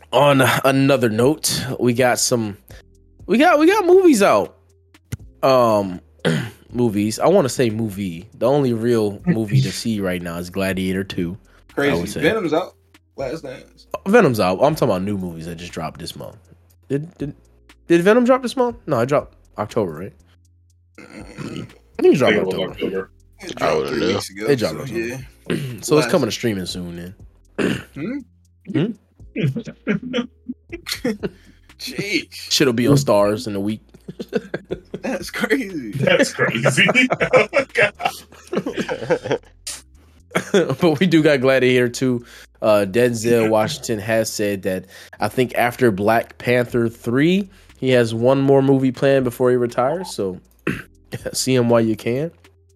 On another note, we got some, we got we got movies out. Um, movies. I want to say movie. The only real movie to see right now is Gladiator two. I would Crazy. say. Venom's out. Last Dance. Venom's out. I'm talking about new movies that just dropped this month. Did did did Venom drop this month? No, it dropped October, right? I think it dropped I think it was October. October. It I dropped wouldn't three know. weeks ago. It dropped so, October. yeah. So it's Last- coming to streaming soon. Then Jeez, shit'll be on Stars in a week. that's crazy. That's crazy. Oh my God. But we do got Gladiator two. Uh, Denzel Washington has said that I think after Black Panther three, he has one more movie planned before he retires. So see him while you can.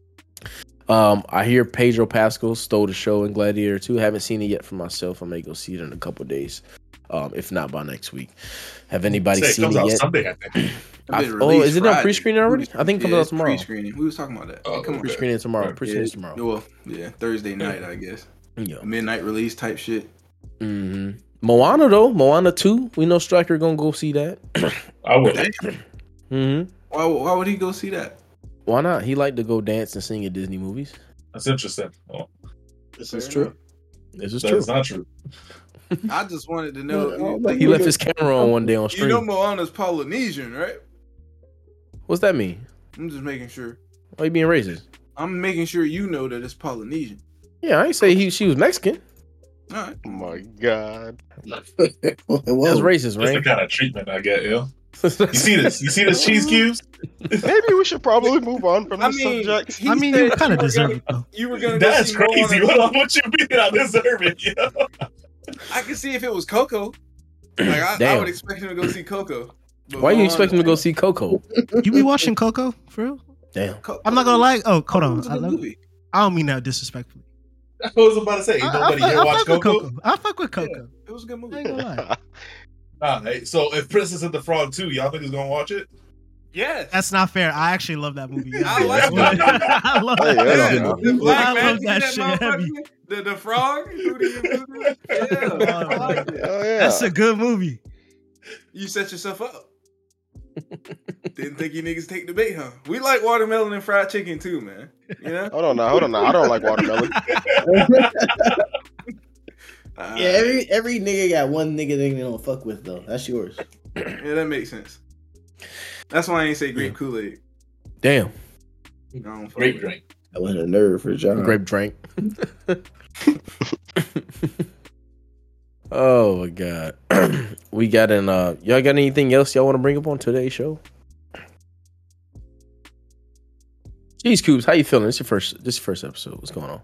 Um, I hear Pedro Pascal stole the show in Gladiator two. Haven't seen it yet for myself. I may go see it in a couple days, um, if not by next week. Have anybody Say, it seen comes it out yet? Sunday, I think. I- Been oh, released is it on Friday. pre-screening already? I think it comes Yeah, out it's tomorrow. Pre-screening. We was talking about that. Oh, It come on. okay. Pre-screening tomorrow. Right. Pre-screening Yeah, tomorrow. well, yeah, Thursday night, I guess. Yeah. Midnight release type shit. hmm Moana though, Moana two. We know Striker gonna go see that. I would. hmm Why? Why would he go see that? Why not? He like to go dance and sing at Disney movies. That's interesting. Oh, This is Fair true. enough. This is that true. is not true. I just wanted to know. Oh, like, He left his camera on one day on You stream. know Moana's Polynesian, right? What's that mean? I'm just making sure. Why you being racist? I'm making sure you know that it's Polynesian. Yeah, I ain't say he she was Mexican. All right. Oh my god. That's racist, That's the right? kind of treatment I get, yo. You see this? You see this cheese cubes? Maybe we should probably move on from I this mean, subject. he I mean, said you kind of were deserve gonna- it though. You were gonna. go That's see crazy. Moana. What, what you mean? I deserve it, yo. I can see if it was Coco. Like I, I Damn. would expect him to go see Coco. But Why you Moana- expect him to go see Coco? You be watching Coco for real? Damn. Co- I'm not gonna lie. Oh, hold Coco on. was a I, good love- movie. I don't mean that disrespectfully. I was about to say, ain't I, I, nobody fuck- here I watch fuck with Coco? Coco. I fuck with Coco. It was a good I movie. ain't gonna lie. Alright, so if Princess and the Frog two, y'all niggas gonna watch it? Yes. That's not fair. I actually love that movie. I like that. I love Hey, that. yeah. movie. Yeah, movie. the black I man, love see that that shit motherfucker? heavy. The the frog. Who do you do? Yeah, I like it. Oh yeah. That's a good movie. You set yourself up. Didn't think you niggas take the bait, huh? We like watermelon and fried chicken too, man. You know? Hold on now, hold on now. I don't like watermelon. Uh, Yeah, every every nigga got one nigga they don't fuck with though. That's yours. yeah, that makes sense. That's why I ain't say grape Kool Aid. Damn. I don't fuck Grape with it. drink. I went a nerve for John. Grape drink. Oh my god. We got an uh y'all got anything else y'all want to bring up on today's show? Cheese Cubes, how you feeling? This your first this your first episode. What's going on?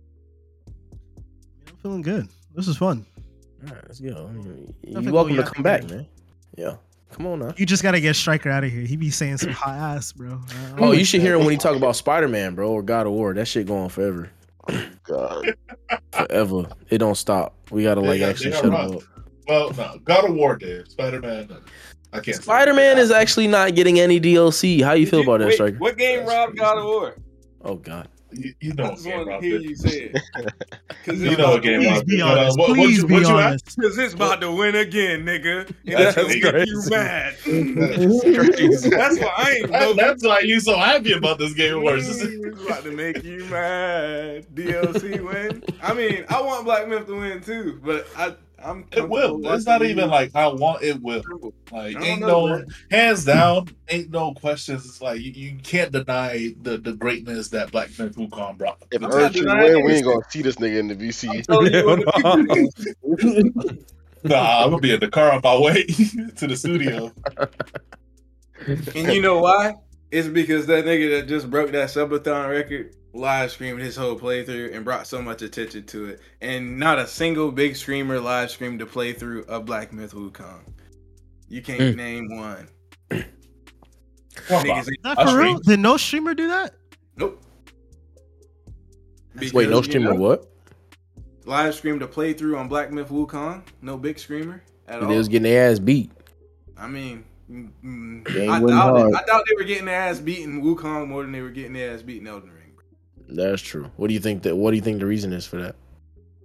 I'm feeling good. This is fun. All right, let's go. You're Nothing welcome to going come back, on. man. Yeah. Come on now. You just gotta get Striker out of here. He be saying some hot ass, bro. I don't Oh, like you should that. hear him when he talk about Spider-Man, bro, or God of War. That shit going forever. God. Forever. It don't stop. We gotta They like got- actually they shut got him rock. up. Well, no. God of War did. Spider Man. I can't. say Spider-Man that. is actually not getting any D L C. How you Did feel about that, wait, Striker? What game That's robbed crazy. God of War? Oh God. You, you I know what just game wanted to robbed hear it. you say it. Because You know what game Please robbed be it. But, uh, honest. what- what Please you- be what you at? honest. Because it's about to win again, nigga. And That's that's gonna make you crazy. mad. Crazy. That's why I ain't That- no that's why you so happy about this game of Wars. It's about to make you mad. D L C win. I mean, I want Black Myth to win too, but I, I'm. It will. It's not even like I want. It will. Like I don't ain't know, no man. hands down. Ain't no questions. It's like you, you can't deny the, the greatness that Black Myth Wukong brought. If I'm Urchin not denying win, we it. ain't gonna see this nigga in the V C. telling you what the people- Nah, I'm gonna be in the car on my way to the studio. And you know why? It's because that nigga that just broke that subathon record live streamed his whole playthrough and brought so much attention to it. And not a single big streamer live streamed the playthrough of Black Myth Wukong. You can't Mm. name one. Come on. Niggas Is ain't- that I'll for real? stream. Did no streamer do that? Nope. Wait, Because, no you streamer know, what? Live streamed a playthrough on Black Myth Wukong. No big streamer at But all. they was getting their ass beat. I mean, mm, mm, Game I, went doubt it. hard. I doubt they were getting their ass beaten Wukong more than they were getting their ass beaten Elden Ring. That's true. What do you think that? What do you think the reason is for that?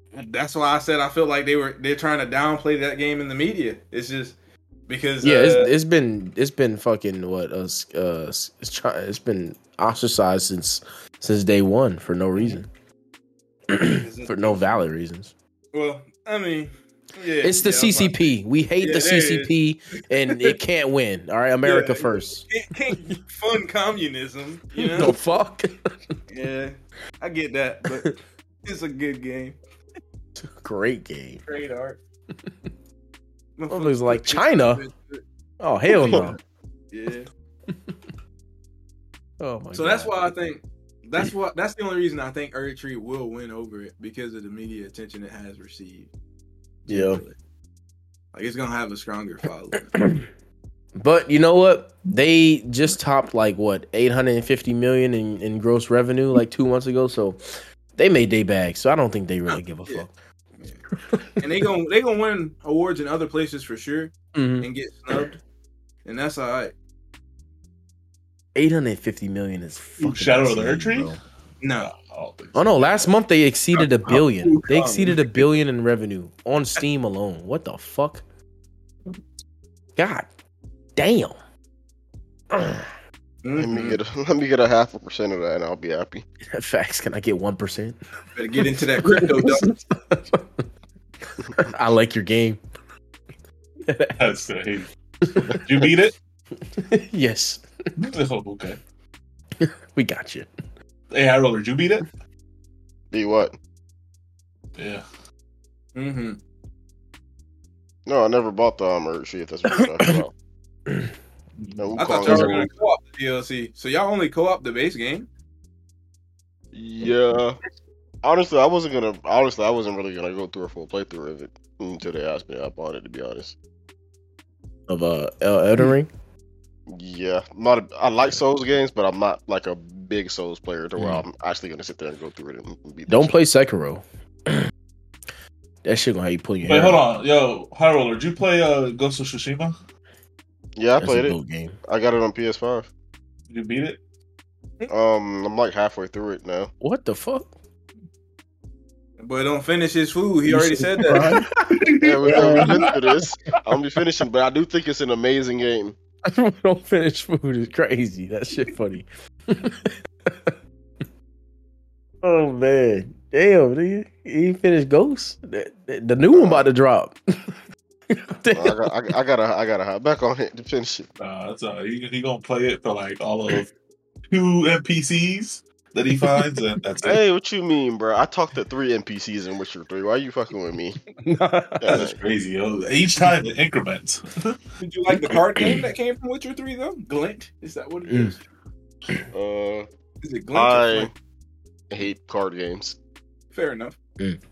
that's why I said I feel like they were they're trying to downplay that game in the media. It's just because Yeah, uh, it's, it's been it's been fucking what uh, uh it's, try, it's been ostracized since since day one for no reason, for no valid reasons. well, I mean, yeah, It's the yeah, C C P. We hate Yeah, the there C C P, and it can't win. All right, America Yeah. first. Can't, can't fund communism, you know? The fuck? Yeah, I get that, but it's a good game. Great game. Great art. It looks like China. Oh hell no. Yeah. Oh my So god. that's why I think that's what that's the only reason I think Erdtree will win over it because of the media attention it has received. Yeah. Like it's gonna have a stronger following. But you know what? They just topped like what eight hundred fifty million in, in gross revenue like two months ago. So they made their bag. So I don't think they really give a Yeah. fuck. Yeah. And they gon' they gonna win awards in other places for sure Mhm. and get snubbed, and that's all right. eight hundred fifty million is fucking Shadow of the insane, Erdtree? bro. No, I don't think Oh so. no! Last month they exceeded a billion. Oh, They come. exceeded a billion in revenue on Steam alone. What the fuck? God damn! Let me Mhm. get a, let me get a half a percent of that, and I'll be happy. Facts. Can I get one percent? Better get into that crypto. Dog. I like your game. That's the Did you beat it? Yes, Oh, okay. we got you. Hey, High Roller, did you beat it? Be what? Yeah. Mm-hmm. No, I never bought the um, Earthsea, if that's what you're talking about. No, I thought Wukong y'all is were a- gonna co-op the D L C. So y'all only co-op the base game? Yeah. Honestly, I wasn't gonna. Honestly, I wasn't really gonna go through a full playthrough of it until they asked me up on it. To be honest. Of uh, El- Elden Ring. Yeah, I'm not. A, I like Souls games, but I'm not like a big Souls player to where Mm. I'm actually gonna sit there and go through it and and beat. that Don't shit. play Sekiro. That shit gonna have you pull your Wait, hair. hold out. on. Yo, High Roller, did you play uh, Ghost of Tsushima? Yeah, I That's played a it. dope game. I got it on P S five. Did you beat it? Um, I'm like halfway through it now. What the fuck? But don't finish his food. He already said that. Yeah, we, yeah, we've been through this. I'm gonna be finishing, but I do think it's an amazing game. Don't finish food is crazy. That shit funny. Oh man, damn, nigga. You finished Ghost? The, the- the new one about to drop. I got, I, I gotta, I gotta hop back on it to finish it. Nah, that's all right. He, he gonna play it for like all of two N P Cs that he finds, and that's it. Hey, what you mean, bro? I talked to three N P Cs in Witcher three. Why you fucking with me? That's just crazy, yo. Each time in increments. Did you like the card game that came from Witcher three though? Glint? Is that what it is? Uh, Is it Glint? or I Flint? hate card games. Fair enough. Mm.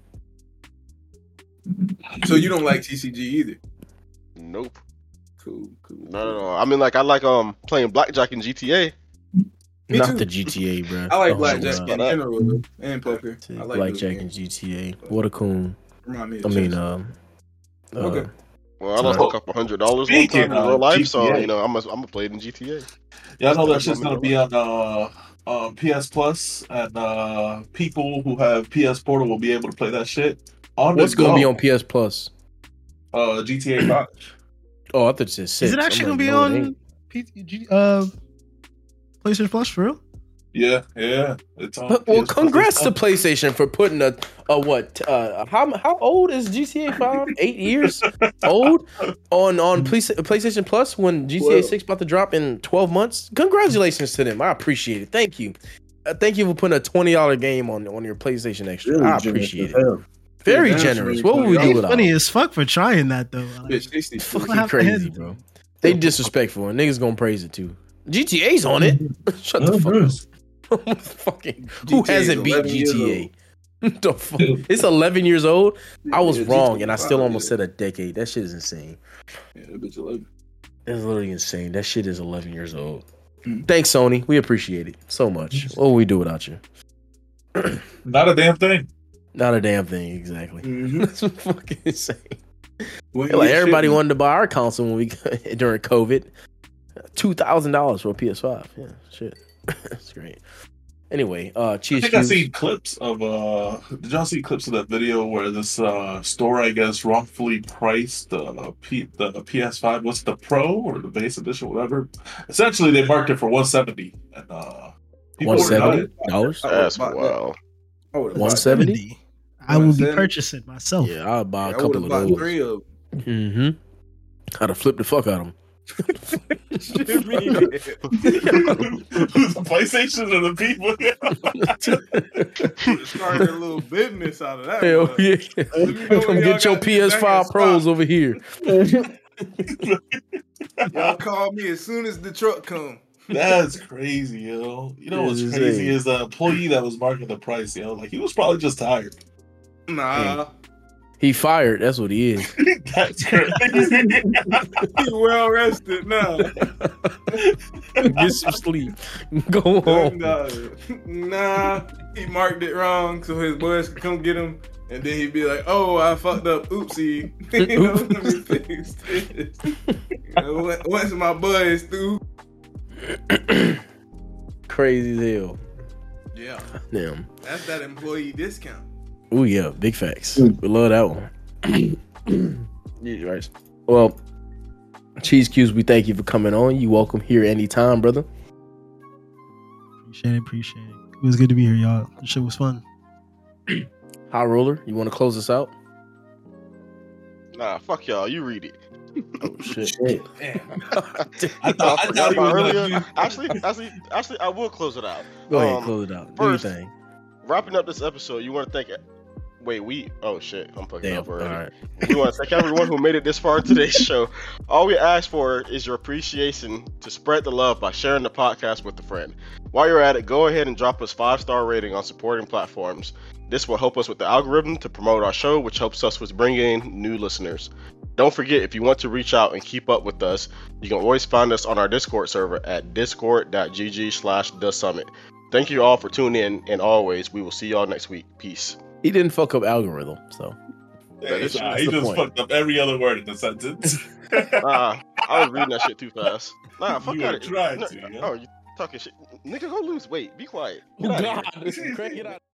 So you don't like T C G either? Nope, Cool, cool. not at all. I mean, like I like um playing blackjack in G T A. Me Not too. the G T A, bro. I like Oh, blackjack wow. in general though, and poker. I like Blackjack those and games. G T A. What a coon. Remind me of I mean, chess. um, uh, Okay. Well, I lost So, a couple hundred dollars one speaking time in of real life, so G T A. you know I'm gonna I'm gonna play it in G T A. Y'all know that shit's gonna be on uh, uh, P S Plus, and uh, people who have P S Portal will be able to play that shit on what's the gonna be go. on P S Plus? uh, G T A five. Oh, I thought it said six. Is it actually I'm gonna like, be no, it on ain't. P- G- uh, PlayStation Plus for real? Yeah, yeah, it's on. But, well, P S Plus congrats to this month. PlayStation for putting a a what? Uh, how how old is G T A five? Eight years old on on Play, PlayStation Plus when G T A Well- six about to drop in twelve months. Congratulations to them. I appreciate it. Thank you. Uh, thank you for putting a twenty dollar game on on your PlayStation Extra. I appreciate it. Very Yeah, that's generous. really What would we funny. do It's without? funny as fuck for trying that though. Like, Bitch, sixty. Fucking What happened crazy, ahead? bro. They disrespectful and niggas gonna praise it too. G T A's on it. Shut the fuck up. Fucking who G T A is hasn't beat eleven years G T A? The fuck? It's eleven years old. I was Yeah, G T A wrong, and I still five, almost yeah. said a decade. That shit is insane. Yeah, that bitch eleven. That's literally insane. That shit is eleven years old. Mm. Thanks, Sony. We appreciate it so much. What would we do without you? Not a damn thing. Not a damn thing. Exactly. Mm-hmm. That's fucking insane. Well, Like yeah, everybody shit, wanted to buy our console when we during COVID. Two thousand dollars for a P S five. Yeah, shit. That's great. Anyway, uh, I Cheese think I Cubes. seen clips of uh did y'all see clips of that video where this uh store I guess wrongfully priced the P the P S five, what's the Pro or the base edition, whatever. Essentially they marked it for one seventy and uh people One were seventy nutted. dollars. I would've That's bought that. wow. I would've One bought seventy? that. seventy. I will be seventy? purchasing myself. Yeah, I'll buy a I couple would've of bought those. three of Mm-hmm. I'd have flipped the fuck out of them. them. The PlayStation or the people. Started a little business out of that. Hell but- yeah! Let me know Come when y'all get your got P these S back five in Pros stock. over here. Y'all call me as soon as the truck come. That's crazy, yo. You know what's It's crazy insane. is the employee that was marking the price, yo. Like he was probably just tired. Nah, He fired. That's what he is. That's crazy. he well rested now. Get some sleep. Go home. Nah, nah, he marked it wrong so his boys could come get him. And then he'd be like, "Oh, I fucked up. Oopsie. You know, let me fix this." You know, once my boys through. Crazy as hell. Yeah, Damn. that's that employee discount. Oh yeah, big facts. We love that one. Yeah, right. Well, Cheese Cubes, we thank you for coming on. You welcome here anytime, brother. Appreciate it. Appreciate it. It was good to be here, y'all. The shit was fun. High Roller, you want to close us out? Nah, fuck y'all. You read it. Oh shit. Shit. I I thought, I forgot thought he about was earlier. like, Actually, actually, actually, I will close it out. Go ahead, Um, close it out. Do your first, thing. Wrapping up this episode, you want to thank. Wait, we. Oh shit, I'm fucking Damn. up All already. right. We want to thank everyone who made it this far in today's show. All we ask for is your appreciation to spread the love by sharing the podcast with a friend. While you're at it, go ahead and drop us five star rating on supporting platforms. This will help us with the algorithm to promote our show, which helps us with bringing in new listeners. Don't forget, if you want to reach out and keep up with us, you can always find us on our Discord server at discord.gg slash the summit. Thank you all for tuning in, and always, we will see y'all next week. Peace. He didn't fuck up algorithm, so Hey, That's nah, the he just point. fucked up every other word in the sentence. Nah, I was reading that shit too fast. Nah, fuck You that. were trying No, to, yeah. Oh, you talking shit. Nigga, go loose. Wait, be quiet. Oh Get out of here. God, this is crazy. Get out.